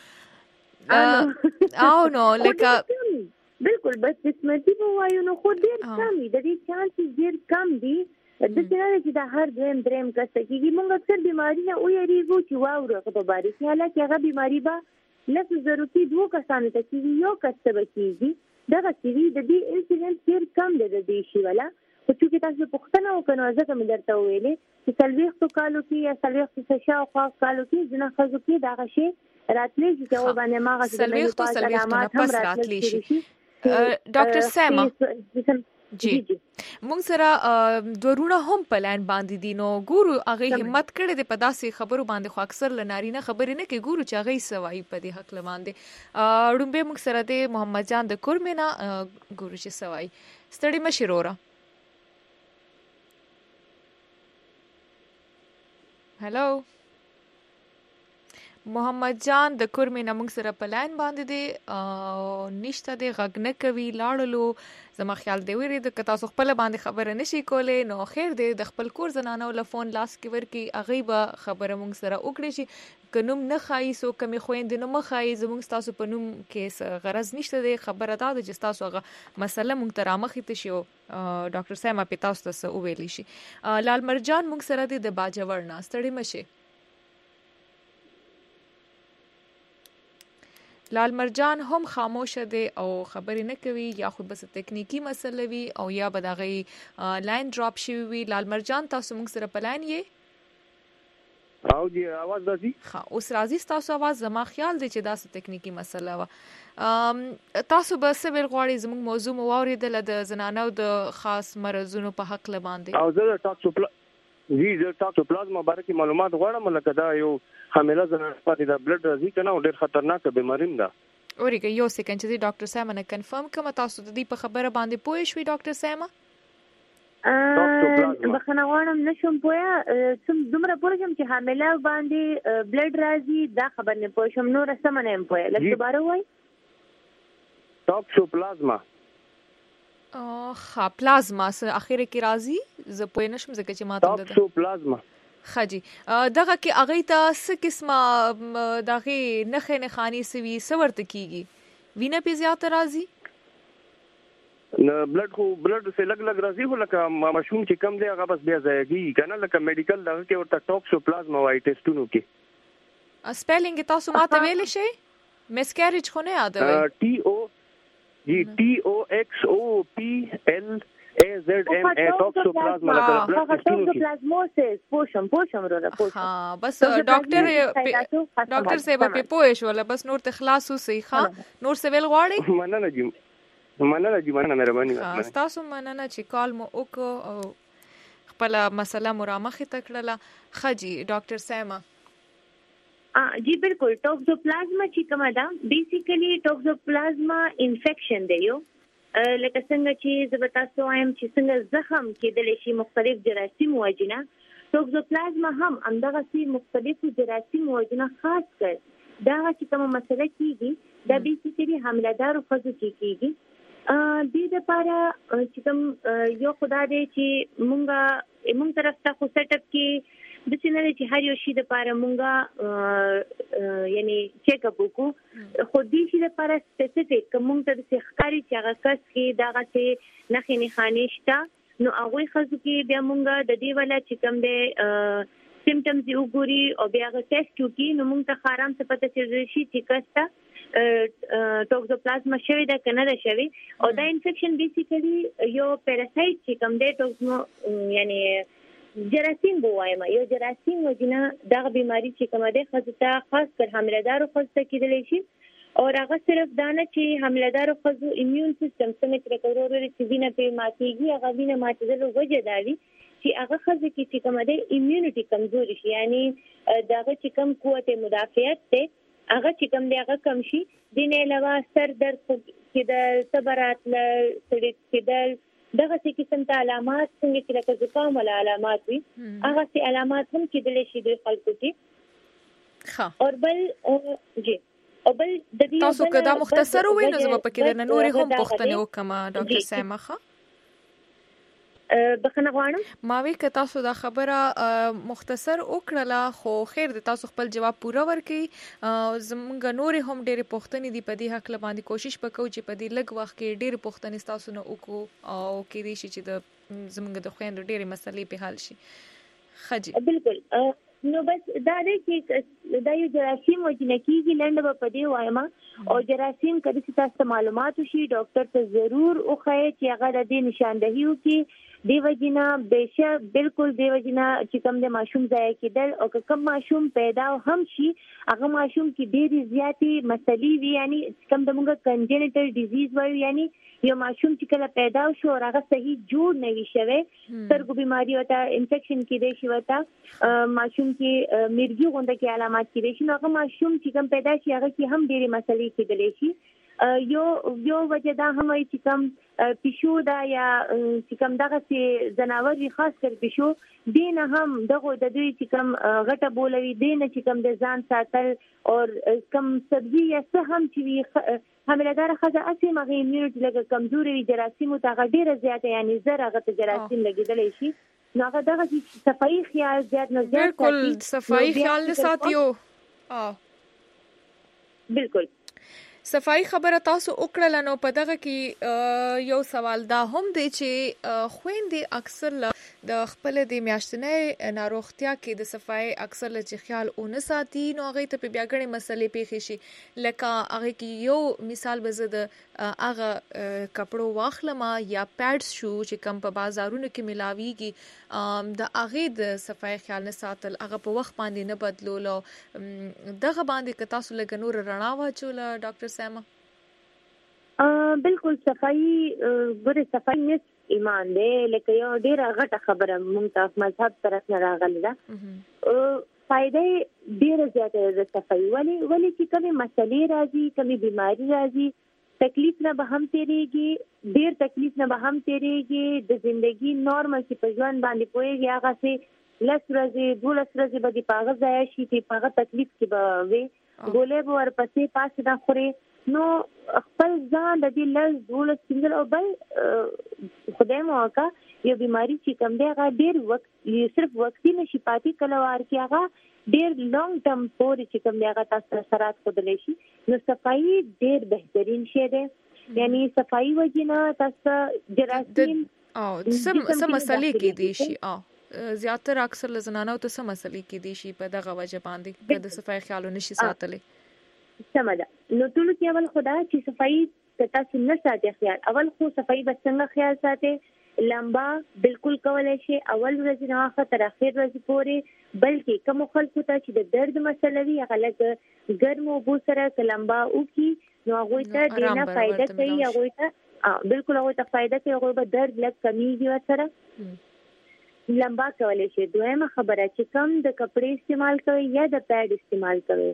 او نو لکه بالکل بس قسمتي به وایو نو خو ډېر کم دي د دې چانسز ډېر کم دي داسې نه ده چې دا هر درېم کس ته کېږي. موږ اکثر بیماري نه ویریږو چې واورو هغه په باره کې حالانکې هغه بیماري به 10,000 کې 2 کسانو ته کېږي یو کس ته به کېږي دغه سیوی د دې انسیډنټ ډېر کم دی د دې شي ولا خو چې تاسو پوښتنه وکړو ځکه مې درته ویلې چې 40 کالو کې یا 40 شاوخوا کالو کې ځنه خزو کې دغه شی راتلی چې او باندې ماغه د علامات هم راتلی شي. ډاکټر سیما جی مونږ سره دورونه هم پلان باندې دي نو ګورو هغه همت کړي د پداسې خبرو باندې خو اکثر لناري نه خبرې نه کې ګورو چې هغه سوای په دې حق لمانده ډومبه مونږ سره د محمد جان د کورمینا ګورو چې سوای ستړي مشرورا هلو محمد جان د کورمینا مونږ سره پلان باندې دی نشته دی غږ نه کوي لاړلو زما خیال دی ویری د تاسو خپل باندې خبره نشي کولای نو خیر دی د خپل کور زنانو له فون لاس کې ورکی اغه به خبره مونږ سره وکړي شي کنوم نه خای سو کمی خويند نو مخای زمونږ تاسو په نوم کې غرض نشته دی خبره دا د تاسو هغه مسله مونږ ته رامخې ته شو ډاکټر سیما په تاسو ته ویلی شي لال مرجان مونږ سره دی د باجوړ نه ستړي مشه لال مرجان هم خاموش دي او خبرې نه کوي یا خود بس تکنیکی مسله وي او یا بدغه لاین ډراپ شي وي لال مرجان تاسو موږ سره پلان یې او دی आवाज راځي ها اوس راځي تاسو आवाज زما خیال دی چې دا څه تکنیکی مسله و تاسو به څه ویل غواړئ زموږ موضوع مو واورېدل د زنانو د خاص مرزونو په حق لباندې او زه ټاکسوپلازما باره کې معلومات غواړم لکه دا یو حامله زنانه پاتې د بلډ راځي کنه او ډېر خطرناک بیماری ده اورګه یو سکند چې ډاکټر سیما نه کنفرم کوم تاسو د دې په خبره باندې پوه شوي ډاکټر سیما بخنه غواړم نشم پوهه سم دومره پوه شم چې حامله باندې بلډ راځي دا خبر نه پوه شم نور څه نه پوهه لکه دوباره وای ټاکسوپلازما خا پلازما سره اخر کې راځي زه پوه نشم ځکه چې ماته ده ټاکسوپلازما خجی دغه کې اغه ته څه قسمه دغه نخې نه خاني سوي سورت کیږي وینه په زیات راځي نه بلډ سه لګ راځي خو لکه مشوم چې کم دی هغه بس بیا ځایږي کنه لکه میډیکل دغه کې ورته ټاکسوپلازما وای ټیسټونو کې سپیلینګ تاسو ماته ویل شي مسکریج خو نه یادوي ټي او جی ټي او ایکس او پی ال AZM ټاکسوپلازما ټاکسوپلازموسس پوشم وروره پوشم ها بس ډاکټر صاحب په پوه شو ولا بس نور تخلاص وسی ها نور سویل غواړي مننه جی مهرباني تاسو مننه چې کال مو وکړو او خپل مسله مرامخه تکړه خجی ډاکټر سیما جی بالکل ټاکسوپلازما چې کومه ده بیسیکلی ټاکسوپلازما انفیکشن دی یو لکه څنګه چې زبتاسو وایم چې څنګه زخم کېدل شي مختلف جراثیم وجنه ټاکسوپلازما هم همدغه سي مختلف جراثیم وجنه خاص کړ دا چې کومه مسله کیږي دا بیسیکلی حملدار خزو کیږي دې لپاره چې کوم یو خدای دې چې مونږ طرف ته خو سیټ اپ کې د څنګه چې هر یو شی د لپاره مونږه یعنی چیک اپ وکړو خو دې شی لپاره سپیسیفیک مونږ ته د ښکاری چې هغه کس کې دغه څه نخې نه خانيشتا نو هغه خزو کې بیا مونږه د دې ولا چې کوم د سیمټمز یو ګوري او بیا هغه ټیسټ وکړي نو مونږ ته خارام څه پته چیرې شي چې کستا ټاکسوپلازما شوی دا کنه دا شوی او دا انفیکشن بیسیکلی یو پیراسایت چې کوم دی ټاکسوپلازما یعنی جراثیم بوایم یو جراثیم وجنه دغه بیماری چې کومه ده خاصه خاص کر حملدار خاصه کېدلی شي او هغه صرف دانه چې حملدار خزو ایمیون سیستم څنګه ترکوروري چې وینه په ماتيږي هغه وینه ماتېدل وجه دالي چې هغه خزه کې چې کومه ده ایمیونټي کمزوري شي یعنی دغه چې کم قوت مدافعت ته هغه چې کم دی هغه کم شي دینه علاوه سر درد کې د صبرات ل سړي کې دغه څه قسم ته علامات څنګه چې لکه زکام ولا علامات وي هغه څه علامات هم کېدلی شي د خلکو کې ها او بل جی او بل د دې تاسو کدا مختصر وې نو زما پکې د نوري هم پوښتنه وکم ډاکټر سیما ښه بخنه غواړم ما وی که تاسو دا خبره مختصر وکړه خو خیر د تاسو خپل جواب پوره ورکړي زمونږ نور هم ډېر پوښتنې دی په دې حق باندې کوشش وکړو چې په دې لږ وخت کې ډېر پوښتنې تاسو نه وکړو او کې دې شي چې د زمونږ د خويند ډېر مسلې په حل شي خجی بالکل نو بس دا دی چې دا یو جراثیم وجنه کیږي لنډ به پدې وایم او جراثیم کله چې تاسو معلومات شي ډاکټر ته ضرور اوخی چې هغه د دې نشاندهي وکي دی وجنه بهشه بالکل دی وجنه چې کوم د ماشوم ځای کېدل او کوم ماشوم پیدا هم شي هغه ماشوم کې ډېری زیاتې مسلې وي یعنی کوم د موږ کنجنټل ډیزیز وایو یعنی یو ماشوم چې کله پیدا شو او هغه صحیح جوړ نه وي شوی سترګو بیماری وتا انفیکشن کېدای شي وتا ماشوم کې مرګي غونډه کې علامات کېدای شي نو هغه ماشوم چې کوم پیدا شي هغه کې هم ډېری مسلې کېدلی شي یو وجه دا هم وي چې کوم پښو دا یا چې کوم دغه چې جناور خاص کر پښو دین هم دغه د دوی چې کوم غټه بولوي دین چې کوم د ځان ساتل او کوم سبزی یا څه هم چې حاملګر خزه اسی مغه ایمیونټي لګه کمزوري وي جراثیم او هغه ډیره زیاته یعنی زره غته جراثیم لګیدلی شي نو هغه دغه صفائی خیال زیات نه زیات بالکل صفائی خیال ساتيو بالکل صفائی خبره تاسو وکړه نو په دغه کې یو سوال دا هم دی چې خويندې اکثر د خپل د میاشتنې ناروغتیا کې د صفائی اکثر چې خیال اون ساتي نو هغه ته بیا غړي مسلې پیښ شي لکه هغه کې یو مثال به د هغه کپړو واخلما یا پیډز شو چې کم په بازارونو کې ملاويږي د هغه د صفائی خیال نه ساتل هغه په وخت باندې نه بدلولو دغه باندې که تاسو لګ نور رڼا واچول ډاکټر سیما بالکل صفائی ګوره صفائی نس ایمان دی لکه یو ډیره غټه خبره مونږ ته مذهب طرف نه راغلی ده فائدې ډیره زیاته ده صفائی ولی چې کومه مسلې راځي کومه بیماری راځي تکلیف نه به هم تیریږي ډیر تکلیف نه به هم تیریږي د ژوندۍ نورمال چې په ژوند باندې پوهیږي هغه سي لس ورځې 12 ورځې به د پاغه ځای شي چې پاغه تکلیف کې به وي ګولې به ورپسې پاس نه خوري نو خپل ځان د دې لږ 12 سنگل او بل خدای مو کا یو بیماری چې کم دی هغه ډیر وخت صرف وختي نشي پاتې کلوار کې هغه ډیر لانګ ټرم پورې چې کم دی هغه تاسو سرات خودلې شي نو صفائی ډیر بهترین شی دی یعنی صفائی وجنه تاسو جراثیم او سم مسلې کې دي شي زیاتره اکثر زنانو ته سم مسلې کې دي شي په دغه وجه باندې د صفائی خیال نشي ساتلې سمدا نو ټول کې اول خدا چې صفائی تاسو نه ساتي خیال اول خو صفائی بسنګ خیال ساتي لمبا بالکل کولای شي اول ورځ نه اخر تر اخر ورځ پورې بلکې کوم خلکو ته چې د درد مسله وي هغه لږ ګرم او بو سره لمبا او کی نو هغه ته ډیره فائدہ کوي هغه ته بالکل هغه ته فائدہ کوي هغه به درد لږ کمیږي ورسره لمبا کولای شي دویمه خبره چې کم د کپڑے استعمال کوي یا د پیډ استعمال کوي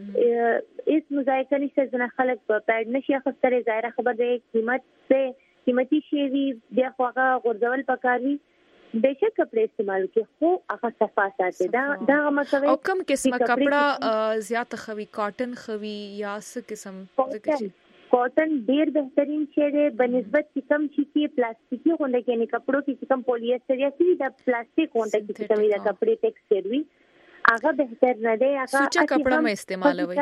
اس مذایقه نشته ځنه خلک په پیډ نشي اخستره ظاهره خبر دی قیمتي شی وی بیا هغه غورځول پکاري بهشکه کپڑے استعمال کوي خو هغه صفا ساتي دا مطلب او کم قسمه کپڑا زیات خوي کاټن خوي یا څه قسم کاټن ډیر بهترین شی دی بنسبت چې کم شي کې پلاستیکي غونډه کې نه کپړو کې کم پولیستر یا سی د پلاستیک غونډه کې کمی د کپړې ټیکسچر وي هغه بهتر نه دی هغه سوچا کپڑا مې استعمالوي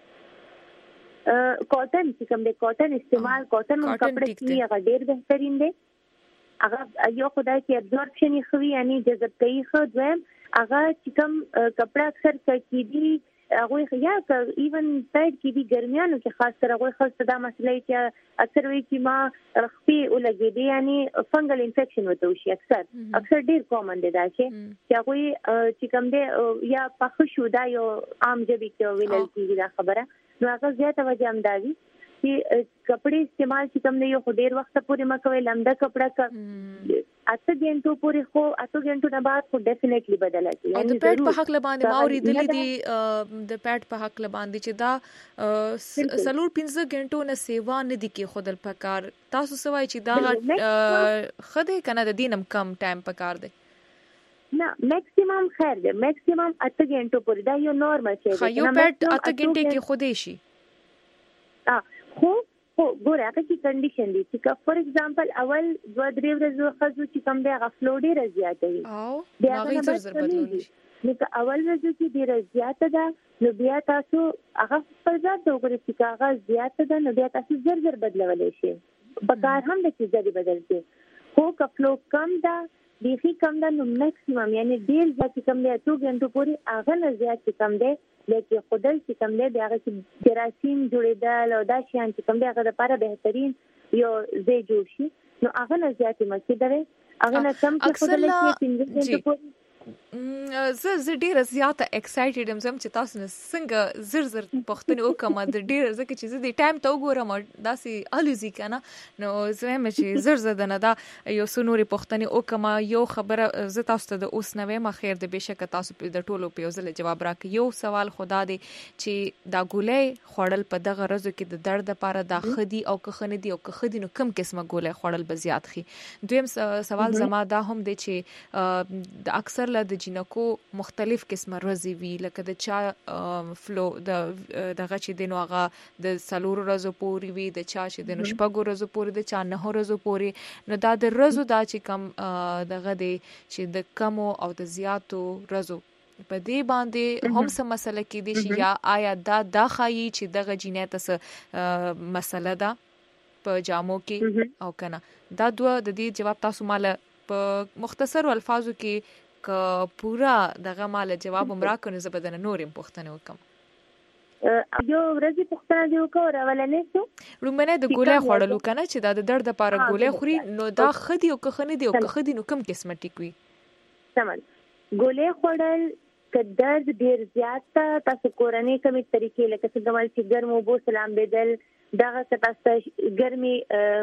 کاټن چې کم د کاټن استعمال کاټن کپڑے کې هغه ډیر بهترین دی هغه یو خدای کې ابزوربشن خوي یعنی جذب کوي خو دویم هغه چې کم کپڑا اکثر کې دي هغه یا ایون سایډ کې دي ګرمیانو کې خاص کر هغه خاص دا مسله چې اکثر وی چې ما خپې ولګي دي یعنی فنګل انفیکشن وته شي اکثر ډیر کامن دي دا چې هغه چې کوم دي یا پخ شو دا یو عام جبي کې ویل کیږي دا خبره نو هغه زیاته وجه هم دا وی چې کپڑے استعمال چې کوم نه یو ډیر وخت پورې مکوي لمدا کپڑا کا اته غنټو پورې خو اته غنټو نه بعد خو ډیفینیټلی بدل شي یعنی د پیټ په حق لباندې ماوري دلی دي د پیټ په حق لباندې چې دا سلور 15 غنټو نه سیوا نه دي کې خودل پکار تاسو سوای چې دا خده کنه د دینم کم ټایم پکار دی نه میکسیمم خیر دی میکسیمم اته غنټو پورې دا یو نورمال شی دی یو پیټ اته غنټه کې خوده شي خو ګوره هغه کې کنډیشن دي چې فور ایگزامپل اول 2-3 ورځې خزو چې کم دی هغه فلوډي رضیاته وي او هغه زر بدلول شي نو اول ورځې چې ډیر زیاته ده نو بیا تاسو هغه پر ځای د وګورئ چې هغه زیاته ده نو بیا تاسو زر بدلولای شي په کار هم د چې زری بدل شي خو کفلو کم ده بیخي کم ده نو میکسیمم یعنی ډیر ځکه کم دی 2 غنټو پورې هغه نه زیات کم دی لکه خدای چې کم دی هغه چې جراثیم جوړېدل او دا شیان چې کم دی هغه لپاره بهترین یو ځای جوړ شي نو هغه نه زیات مکه دی هغه نه کم چې خدای چې 15 غنټو پورې زه ډیره زیاته ایکسایټډ یم چې تاسو نه څنګه زر پښتنه وکم د ډیره ځکه چې زه د ټایم ته وګورم داسې الوزي کنه نو زه هم چې زر نه دا یو سنوري پښتنه وکم یو خبره زه تاسو ته د اوس نوې ما خیر د بشک تاسو په د ټولو په ځل جواب راکې یو سوال خدا دی چې دا ګولې خوړل په دغه ورځو کې د درد لپاره د خدي او کخنه دی او کخدي نو کم قسمه ګولې خوړل به زیات خي دویم سوال زما دا هم دی چې د اکثر د جنکو مختلف قسمه ورځې وی لکه د چا فلو دغه چې دینو هغه د سلور ورځو پورې وی د چا چې د شپږ ورځو پورې د چا نه ورځو پورې نو دا د ورځو دا چې کم دغه دی چې د کم او د زیاتو ورځو په دې باندې هم څه مسله کې دي چې یا آیا دا خایي چې دغه جنیت څه مسله ده په جامو کې او کنه دا دوه د دې جواب تاسو مال په مختصر الفاظو کې که پورا دغه مال جواب عمره کنه زبدنه نورم پښتنه وکم یو ورځي پښتنه دی وکړه اولنې څو رومنه د ګولې خوړلو کنه چې دا د درد لپاره ګولې خوري نو دا خدي او کخنه دی او کخدي نو کم قسمه ټیکوي سمون ګولې خوړل که درد ډیر زیات تاسو کورنۍ کومې طریقې لکه څنګه چې ګرمو بو سلام بدل دغه تاسو ګرمي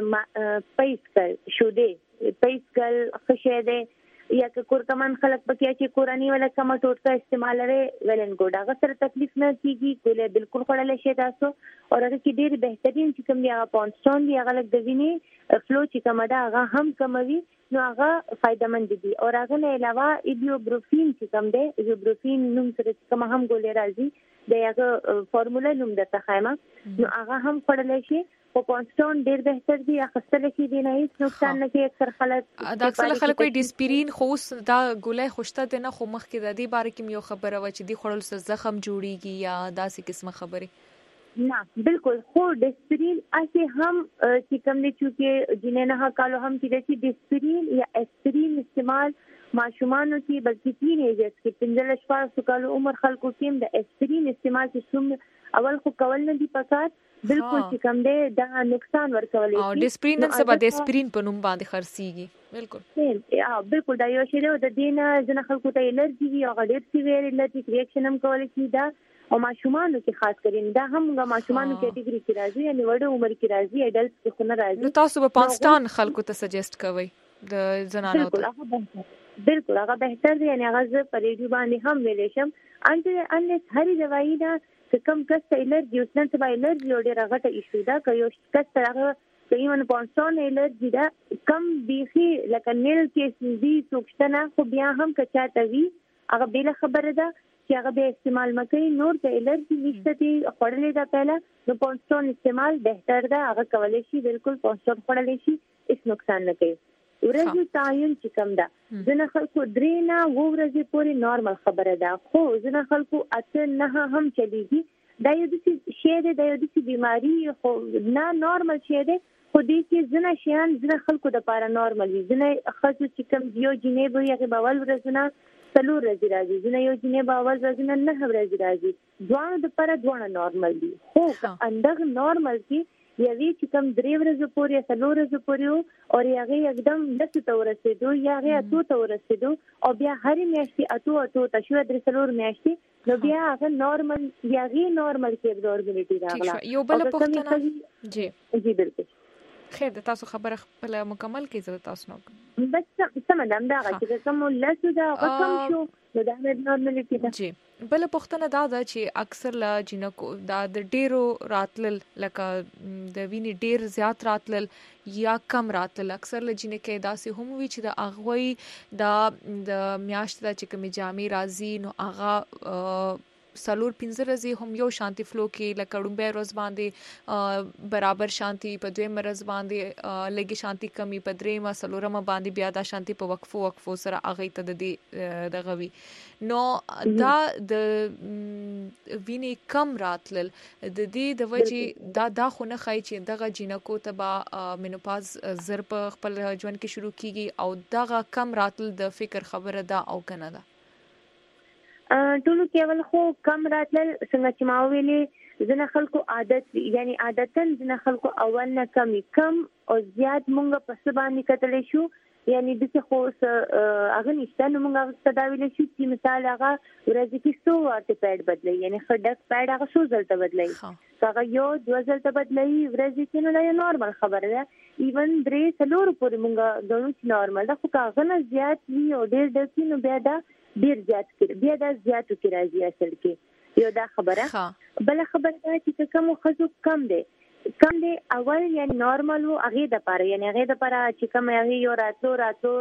پیسکل شوده پیسکل خشه یا که کور کمان خلک پکې چې کورانی ولا کوم ټوټه استعمالوي ولن ګوډا هغه سره تکلیف نه کیږي ګولې بالکل خړل شي تاسو او هغه کې ډېر بهترین چې کوم دی هغه پونستون دی هغه د وینې فلو چې کوم دا هغه هم کموي نو هغه فائدمند دي او هغه نه علاوه ایبیوبروفین چې کوم دی ایبیوبروفین نوم سره کوم هم ګولې راځي د هغه فارمولا نوم درته خایمه نو هغه هم خړل شي په پونستون ډیر بهتر دی اخستل کې دی نه هیڅ نقصان نه کوي اکثر خلک دا اکثر خلک کوئی ډیسپرین خو دا ګولې خوشته ده نه خو مخ کې د دې باره کې یو خبره و چې دی خړل سره زخم جوړیږي یا داسې قسمه خبره نه بالکل خو ډیسپرین اسی هم چې کوم دي چې جننه کالو هم چې ډیسپرین یا اسپرین استعمال ماشومان کې بلکې تین ایجز کې 15 کالو عمر خلکو کې د اسپرین استعمال چې څوم اول خو کول نه دی پکار بالکل چې کوم دی دا نقصان ورکولای شي او ډیسپرین نن سبا د اسپرین په نوم باندې خرڅيږي بالکل بالکل دا یو شی دی د دینه ځنه خلکو ته الرجی وي او ډېر سیویر الرجیک ریاکشن هم کولای شي دا او ماشومانو کې خاص کرین دا هم ماشومانو کېټګری کې راځي یعنی وړو عمر کې راځي اډلټس کې خو نه راځي نو تاسو په پاکستان خلکو ته سجیسټ کوئ د زنانو ته بالکل هغه بهتر دی یعنی هغه په ریډیو باندې هم ویلې شم انلیس هرې دوايي دا کم کس ته الرجی اوس نن سبا الرجی ډېر غټه ایشو دا که یو کس ته هغه ایون پونستون الرجی دا کم بیخي لکه نیل کې دي سوکشتنه خو بیا هم کچا توي هغه بل خبره ده چې هغه به استعمال مکه نور ته الرجی نشته دي خړلې دا پهلا نو پونستون استعمال بهتر ده هغه کولای شي بالکل پونستون خړلې شي هیڅ نقصان نه کوي ورځي تعین چې کم ده ځنه خلکو درې نه ورځي پورې نورمال خبره ده خو ځنه خلکو اته نه هم چلیږي دا یو د شی ده د یو د بیماری خو نه نورمال شی ده خو دې کې ځنه شیان ځنه خلکو د پاره نورمال دي ځنه خاص چې کم یو جنې به یې باول ورځنه څلور ورځې راځي ځنه یو جنې باول ورځنه نه ورځې راځي ځوان د پاره ځوان نورمال دي خو اندغ نورمال کې یوی چې کم درې ورځې پورې څلور ورځې پورې او هغه एकदम لته تورسېدو یا هغه اتو تورسېدو او بیا هر میاشتې اتو تشو درې څلور میاشتې نو بیا هغه نورمال یا غي نورمال کې ابنورمالټي راغله یو بل پوښتنه جی بالکل خیر د تاسو خبره خپل مکمل کې زه تاسو نو بس سمدم دا چې کوم لاسو دا قسم شو نو دا نورمالټي ده جی بل پوښتنه دا ده چې اکثر لا جنکو دا د ډیرو راتل لکه د ویني ډیر زیات راتل یا کم راتل اکثر له جنکې داسې هم وی چې د اغوي د میاشت د چې کوم جامې راځي نو اغا سالور 15 ورځې هم یو شانتي فلو کې لکه ډومبه ورځ باندې برابر شانتي په دویم ورځ باندې لګي شانتي کمی په دریمه سالورمه باندې بیا دا شانتي په وقفو سره اغه ته د غوي نو دا د ویني کم راتل د دې د وجې دا خو نه خای چې دغه جنکو تبا مینوپاز زر په خپل ژوند کې شروع کیږي او دغه کم راتل د فکر خبره ده او کنه ده ټولو کې اول خو کم راتل څنګه چې ما ویلې ځنه خلکو عادت یعنی عادتاً ځنه خلکو اول نه کم او زیات مونږ په څه باندې کتلې شو یعنی د څه خو هغه نشته نو مونږ تداوی شو چې مثال هغه ورځ کې 100 ورته پیډ بدلي یعنی خډک پیډ هغه 100 ځلته بدلي هغه یو 2 ځلته بدلي ورځ کې نو دا نورمال خبره ده ایون درې څلور پورې مونږ غواړو چې نورمال ده خو هغه نه زیات وي او ډېر ډېر نو بیا دا ډیر زیات کړي بیا دا زیاتو کې راځي اصل کې یو دا خبره بل خبره دا چې کوم خزو کم دی اول یعنی نورمال وو هغه د پاره یعنی هغه د پاره چې کوم هغه یو راتلو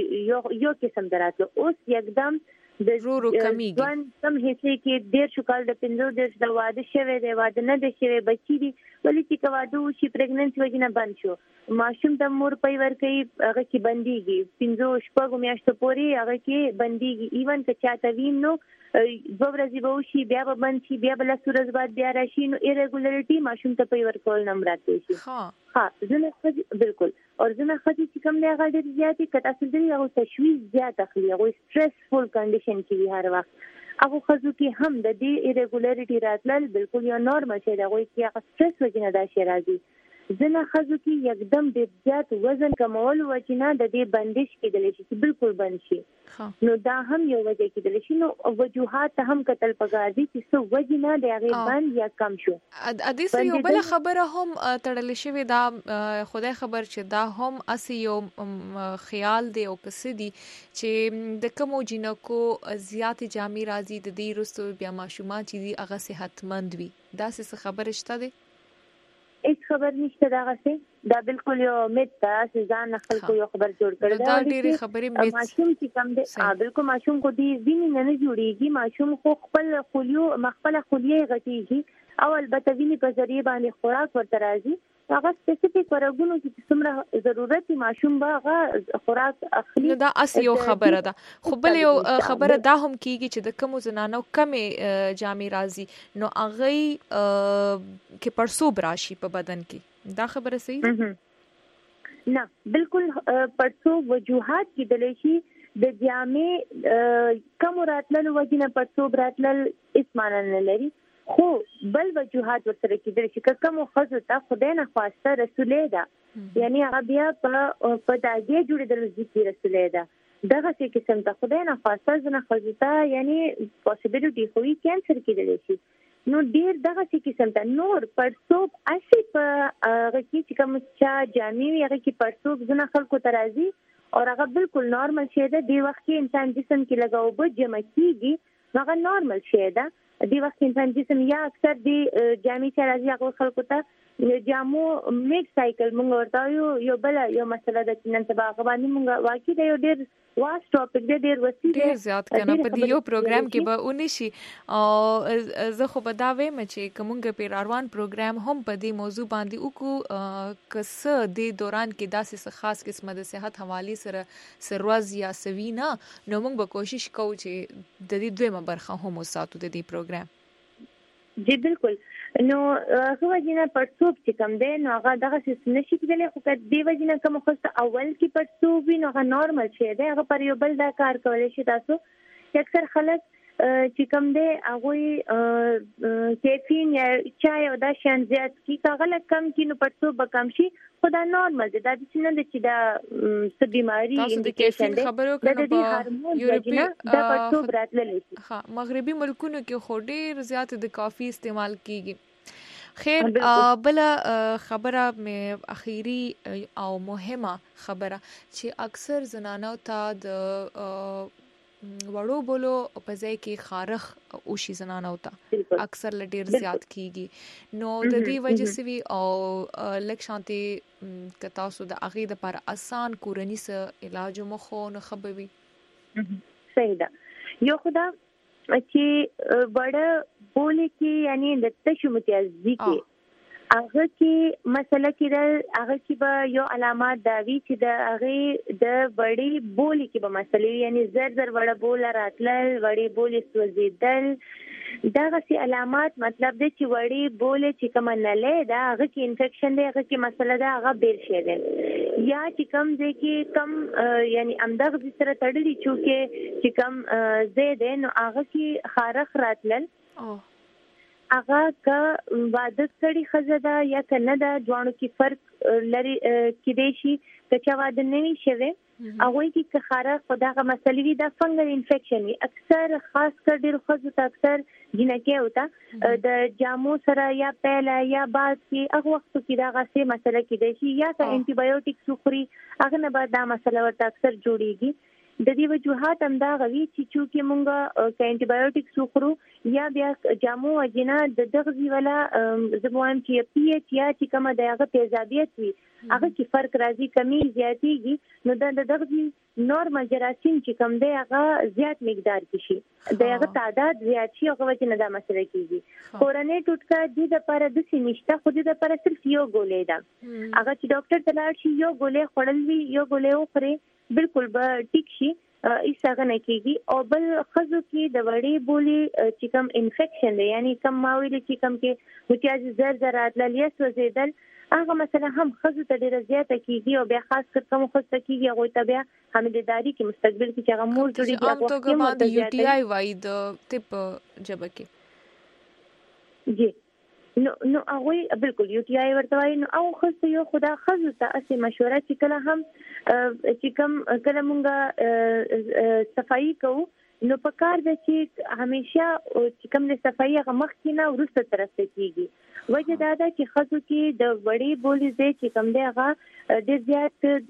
یو قسم دراتلو اوس یکدم د رو کمیږي ځوان سم هیڅ کې ډیر شو کال د 15 د واده شوه دی واده نه دی شوه بچی دی ولې چې واده وشي پریګننسي وجنه بند شو ماشوم د مور پي ور کوي هغه کې بنديږي 15 شپږ میاشتې پورې هغه کې بنديږي ایون که چاته وینو دوه ورځې به وشي بیا به بند شي بیا بل ورځ بعد بیا راشي نو ایریګولریټي ماشوم ته پي ور کول نم راځي ها ځنه بالکل او ځنه خدي چې کوم دی هغه ډیر زیاتې کټ اصل دی هغه تشویش زیات اخلي هغه سټرسفول کنډیشن کې هر وخت هغه خزو کې هم د دې ایریګولریټي راتلل بالکل یو نورمال شی دی هغه کې هغه سټرس وجنه دا شی راځي ځنه خزو کې یکدم ډیر زیات وزن کمول وجنه د دې بندش کېدل شي چې بالکل بند شي نو دا هم یو وجه کېدل شي نو وجوهات هم کتل پګادي چې څو وجنه د هغه بند یا کم شو ادي یو بل خبره هم تړل شوی دا خدای خبر چې دا هم اسی یو خیال دی او کسدي چې د کومو جنکو زیات جامي راځي د دې رستو بیا ماشومان چې دی هغه صحتمند وي دا څه خبره شته دی هیڅ خبر نشته دا بالکل یو میت ده ځان خلکو یو خبر جوړ کړی دا ډېری خبرې میت ماشوم چې کم دی بالکل ماشوم کو دی ویني نه جوړیږي ماشوم خو خپل خلیه غټیږي او البته ویني په ذریعہ باندې خوراک ورته راځي هغه سپیسیفیک ورغونو چې څومره ضرورت ماشوم به خوراک اخلي دا اصل یو خبره ده خو بل یو خبره دا هم کیږي چې د کوم زنانو کمې جامې راځي نو هغه کې پړسوب راشي په بدن کې دا خبره صحیح نه بالکل پړسوب وجوهات کې دلی شي د جامې کم راتلل وجنه پړسوب راتلل اسمانه نه لري خو بل وجوهات ورسره کېدل شي کوم خزو ته خدای نه خواسته رسولې ده یعنی هغه بیا په داګه جوړېدل ذکر رسولې ده دغه څه قسم ته خدای نه خواسته زنه خزو ته یعنی پوسیبিলিټي خو یې کینسر کېدل شي نو ډیر دغه څه قسم ته نور پړسوب اسی په هغه کې چې کوم چا جامې هغه کې پړسوب زنه خلکو ته راځي او هغه بالکل نارمل شی ده دی وخت کې انسان جسم کې لګاو به جمع کیږي هغه نارمل شی ده دی وخت انسان جسم یا اکثر دی جامې چې راځي هغه خلکو ته جامو میک سایکل مونږ ورته یو بل یو مسله د نن سبا غوانی مونږ واقعي دی ډیر واس ټاپک ډیر وسیع ډیر زیات کنه په دې یو پروګرام کې به ونی شي او زه خو به دا وایم چې کومګه پیر اروان پروګرام هم په دې موضوع باندې وکړو کس د دوران کې داسې خاص قسمه د صحت حواله سره سروز یا سوینا نو موږ به کوشش کوو چې د دې دویمه برخه هم وساتو د دې پروګرام جی بالکل نو خو وجنه پړسوب چې کم دی نو هغه دغه څه نشي کېدلی خو که دی وجنه کوم خو اول کې پړسوب وي نو هغه نارمل شی دی هغه پر یو بل دا کار کولی شي تاسو چې اکثر خلک چې کم دی هغه کیفین یا چای او دا شان زیات کی هغه کم کی نو پړسوب به کم شي خو دا نارمل دی دا چې نه چې دا څه بیماری انډیکیشن خبرو کنه په یورپی دا پړسوب راتللی شي ها مغربي ملکونو کې خو ډیر زیات د کافي استعمال کیږي خیر بل خبره مې اخیری او مهمه خبره چې اکثر زنانو ته د وړو بولو په ځای کې خارخ او شي زنانو ته اکثر لډیر زیات کیږي نو د دې وجه سوي او لک شانتي کتا سو د اغه د پر آسان کورنی سره علاج مخو نه خبوي صحیح ده یو خدا چې وړه بولې کې یعنی د تشو متیازي کې هغه کې مسله کې هغه کې به یو علامات داوي چې د هغه د وړې بولې کې به مسله یعنی زر وړه بوله راتلل وړې بولې سوځیدل دغه سي علامات مطلب دی چې وړې بولې چې کوم نه لې دا هغه کې انفیکشن دی هغه کې مسله ده هغه بیر شي دی یا چې کوم دی کې کم یعنی امدغه سره تړلي چې کوم زیاده نو هغه کې خارخ راتلل هغه که واده کړي ښځه ده یا که نه ده دوانو کې فرق لري کېدای شي که چا واده نه وي شوی هغوی کې که خارخ خو دغه مسلې وي دا فنګل انفیکشن وي اکثر خاص کر ډېرو ښځو ته اکثر جنکیو ته د جامو سره یا پیله یا بعد کې هغه وختو کې دغسې مسله کېدای شي یا که انټي بایوټکس وخوري هغه نه به دا مسله ورته اکثر جوړیږي د دې وجوهات همدا غوي چې چونکې مونږ که انټي بایوټکس وخورو یا بیا جامو وجنه د دغزي ولا زبوان چې پی ایچ یا چې کومه د هغه تیزابیت وي هغه کې فرق راځي کمی زیاتیږي نو د دغزي نورمال جراثیم چې کوم دی هغه زیات مقدار کې شي د هغه تعداد زیات شي هغه وجه نه دا مسله کیږي کورنۍ ټوټکا د لپاره د سینشته خو د لپاره صرف یو ګولې ده هغه چې ډاکټر ته لاړ شي یو ګولې خورل وي یو ګولې وخوري بالکل به ټیک شي ایساغه نه کیږي او بل خزو کې د وړې بولې چې کوم انفیکشن دی یعنی کم ماویل چې کوم کې متیاز زر راتلل یا سوځیدل هغه مثلا هم خزو ته ډیره زیاته کیږي او بیا خاص کر کوم خزو کیږي هغه ته بیا حاملداري کې مستقبل کې چې هغه مور جوړي عام توګه باندې یو ټي آی وای د تپ جبه کې جی نو هغه بالکل یو ټي آی ورته وای نو او خصه یو خدا خزو ته اسی مشوره چې کله هم چې کوم کله مونږه صفائی کوو نو په کار د چې همیشه چې کوم د صفائی هغه مخکې نه ورسته طرف ته کیږي وجه دا ده چې خزو کې د وړې بولې ځای چې کوم دی هغه ډېر زیات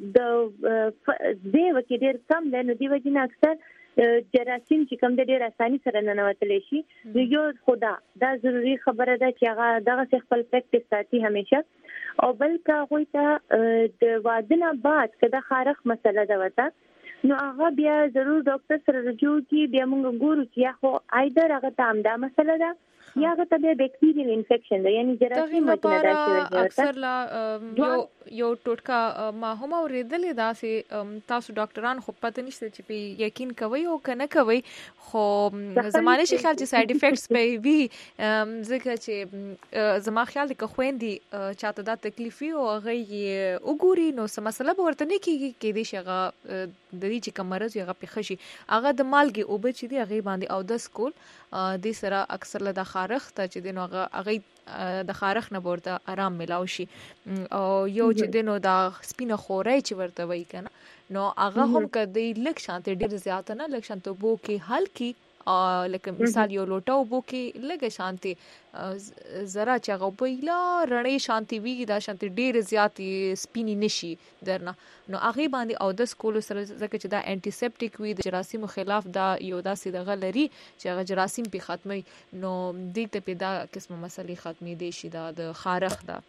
د دی وکړي ډېر کم دی نو دی وجه نه اکثر جراثیم چې کوم د ډېر اساني سره ننوتلی شي نو یو خدا دا ضروري خبره ده چې هغه دغه خپل پریکټس ساتي همیشه او بل که هغوی ته د واده نه بعد که دا خارخ مسله ده ورته نو هغه بیا ضرور ډاکټر سره رجوع کړي بیا موږ ګورو چې یا خو ایدر هغه ته همدا مسله ده یا هغه ته بیکټیریل انفیکشن ده یعنی جراثیم لپاره اکثر لا یو ټوټکا ما هم اوریدلې دا سي تاسو ډاکټران خو پته نشته چې په یقین کوي او کنه کوي خو زمانه شي خیال چې ساید افیکټس به وي ځکه چې زما خیال د خويندې چاته دا تکلیف او هغه وګوري نو سم مسله به ورته نه کیږي کې دې شغه د دې چې کمرز هغه په خشي هغه د مالګي او به چې دی هغه باندې او د سکول د سره اکثر له خارخ ته چې دینو هغه د خارخ نه ورته آرام ملاو شي او یو چې دینو دا سپینه خورای چې ورته وای کنه نو هغه هم کدی لک شانته ډیر زیات نه لک شانته بو کې هلکی لکه مثال یو لوټه وبو کې لګه شانتي زرا چې هغه په لا رڼې شانتي وی دا شانتي ډېر زیات سپینی نشي درنه نو هغه باندې او د سکول سره ځکه چې دا انټي سیپټیک وی د جراثیم خلاف دا یو داسې دغه لري چې هغه جراثیم په ختمي نو دې ته پیدا قسمه مسلې ختمي دي شي دا د خارخ دا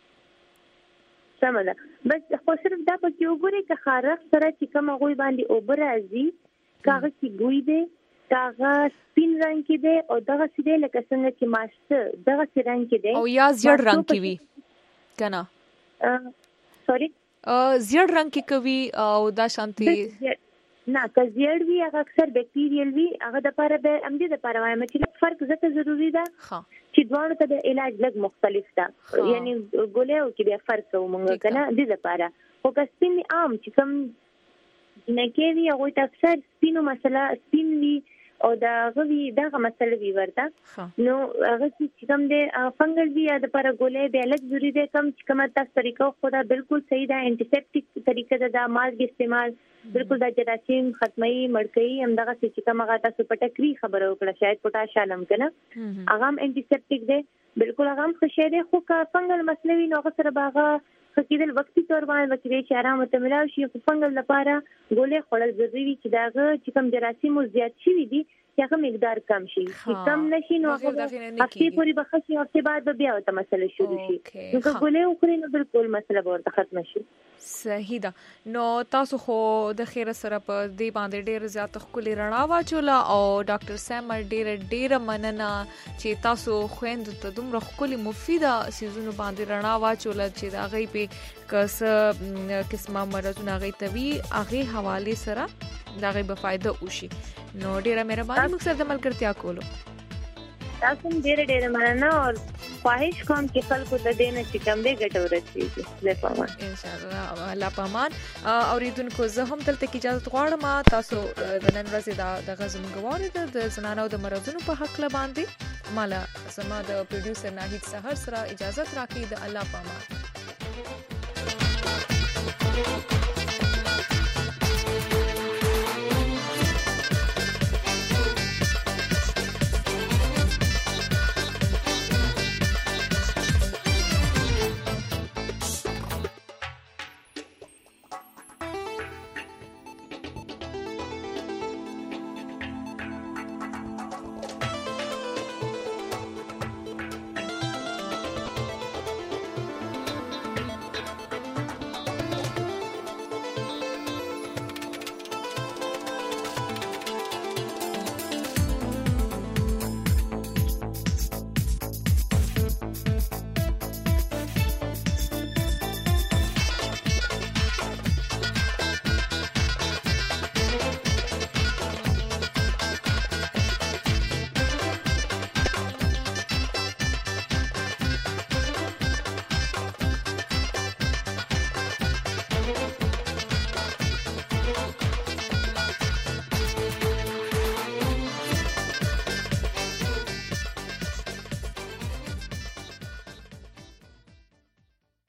سمه ده بس خو صرف دا پکې وګورئ چې خارخ سره چې کوم غوي باندې اوبر راځي کاغه کې ګوي دي کاغه سپین رنگ کې دی او دغه سیده لکه څنګه چې ماسته دغه سي رنگ کې دی او یا زیړ رنگ کې وي کنه سوري زیړ رنگ کې کوي او دا شانتي نه که زیړ وي هغه اکثر بیکټیریل وي هغه د لپاره به امدي د لپاره وایم چې فرق زته ضروری ده چې دوه ته د علاج لږ مختلف ده یعنی ګولې او کې بیا فرق کومه کنه د لپاره او که سپین عام چې کوم نه کوي هغه ته اکثر سپینو مسله سپین وي او دا غوي دغه مسله وی ورته نو هغه چې کوم دی فنګل وی د لپاره ګولې به لږ ضروری ده کم چې کومه تاسو طریقه خدا بالکل صحیح ده انټي سیپټیک طریقه ده د مالګ استعمال بالکل د جراثیم ختمي مړکې هم دغه چې کومه غا تاسو پټکري خبره وکړه شاید پټا شالم کنه هغه هم انټي سیپټیک ده بالکل هغه هم ښه دی خو کا فنګل مسله وی نو سره باغه کېدل وختي تور باندې وکړي چې آرام ته ملاوي شي په فنګل لپاره ګولې خړل ضروري چې داغه چې کوم جراثیم زیات شي دي چې هغه مقدار کم شي چې کم نشي نو هغه هفته پورې بخښي هفته بعد بیا ته مسله شروع شي نو که ګولې وخوري نو بالکل مسله ورته ختم شي. صحیح ده. نو تاسو خو د خیر سره په دې باندې ډېر زیات خپل رڼا واچوله او ډاکټر سام ډېر مننه چې تاسو خويند ته دومره خپل مفیده سيزونو باندې رڼا واچوله چې دا غي په کس قسمه مرزونه غي توي اغه حواله سره دا غي به فائدہ وشي. نو ډېر مهرباني موږ سره د ملګرتیا کولو. تاسو ډېر مننه او خواهش کوم چې خلکو ته دینه چې کم دی ګټه ورسیږي. زه پامان ان شاء الله الله پامان. اوریدونکو زه هم دلته کې اجازه غواړم تاسو د نن ورځې د غزم غواړي د زنانو د مرزونو په حق له باندې مالا سما د پروډوسر ناهید سحر سره اجازه راکړي. د الله پامان.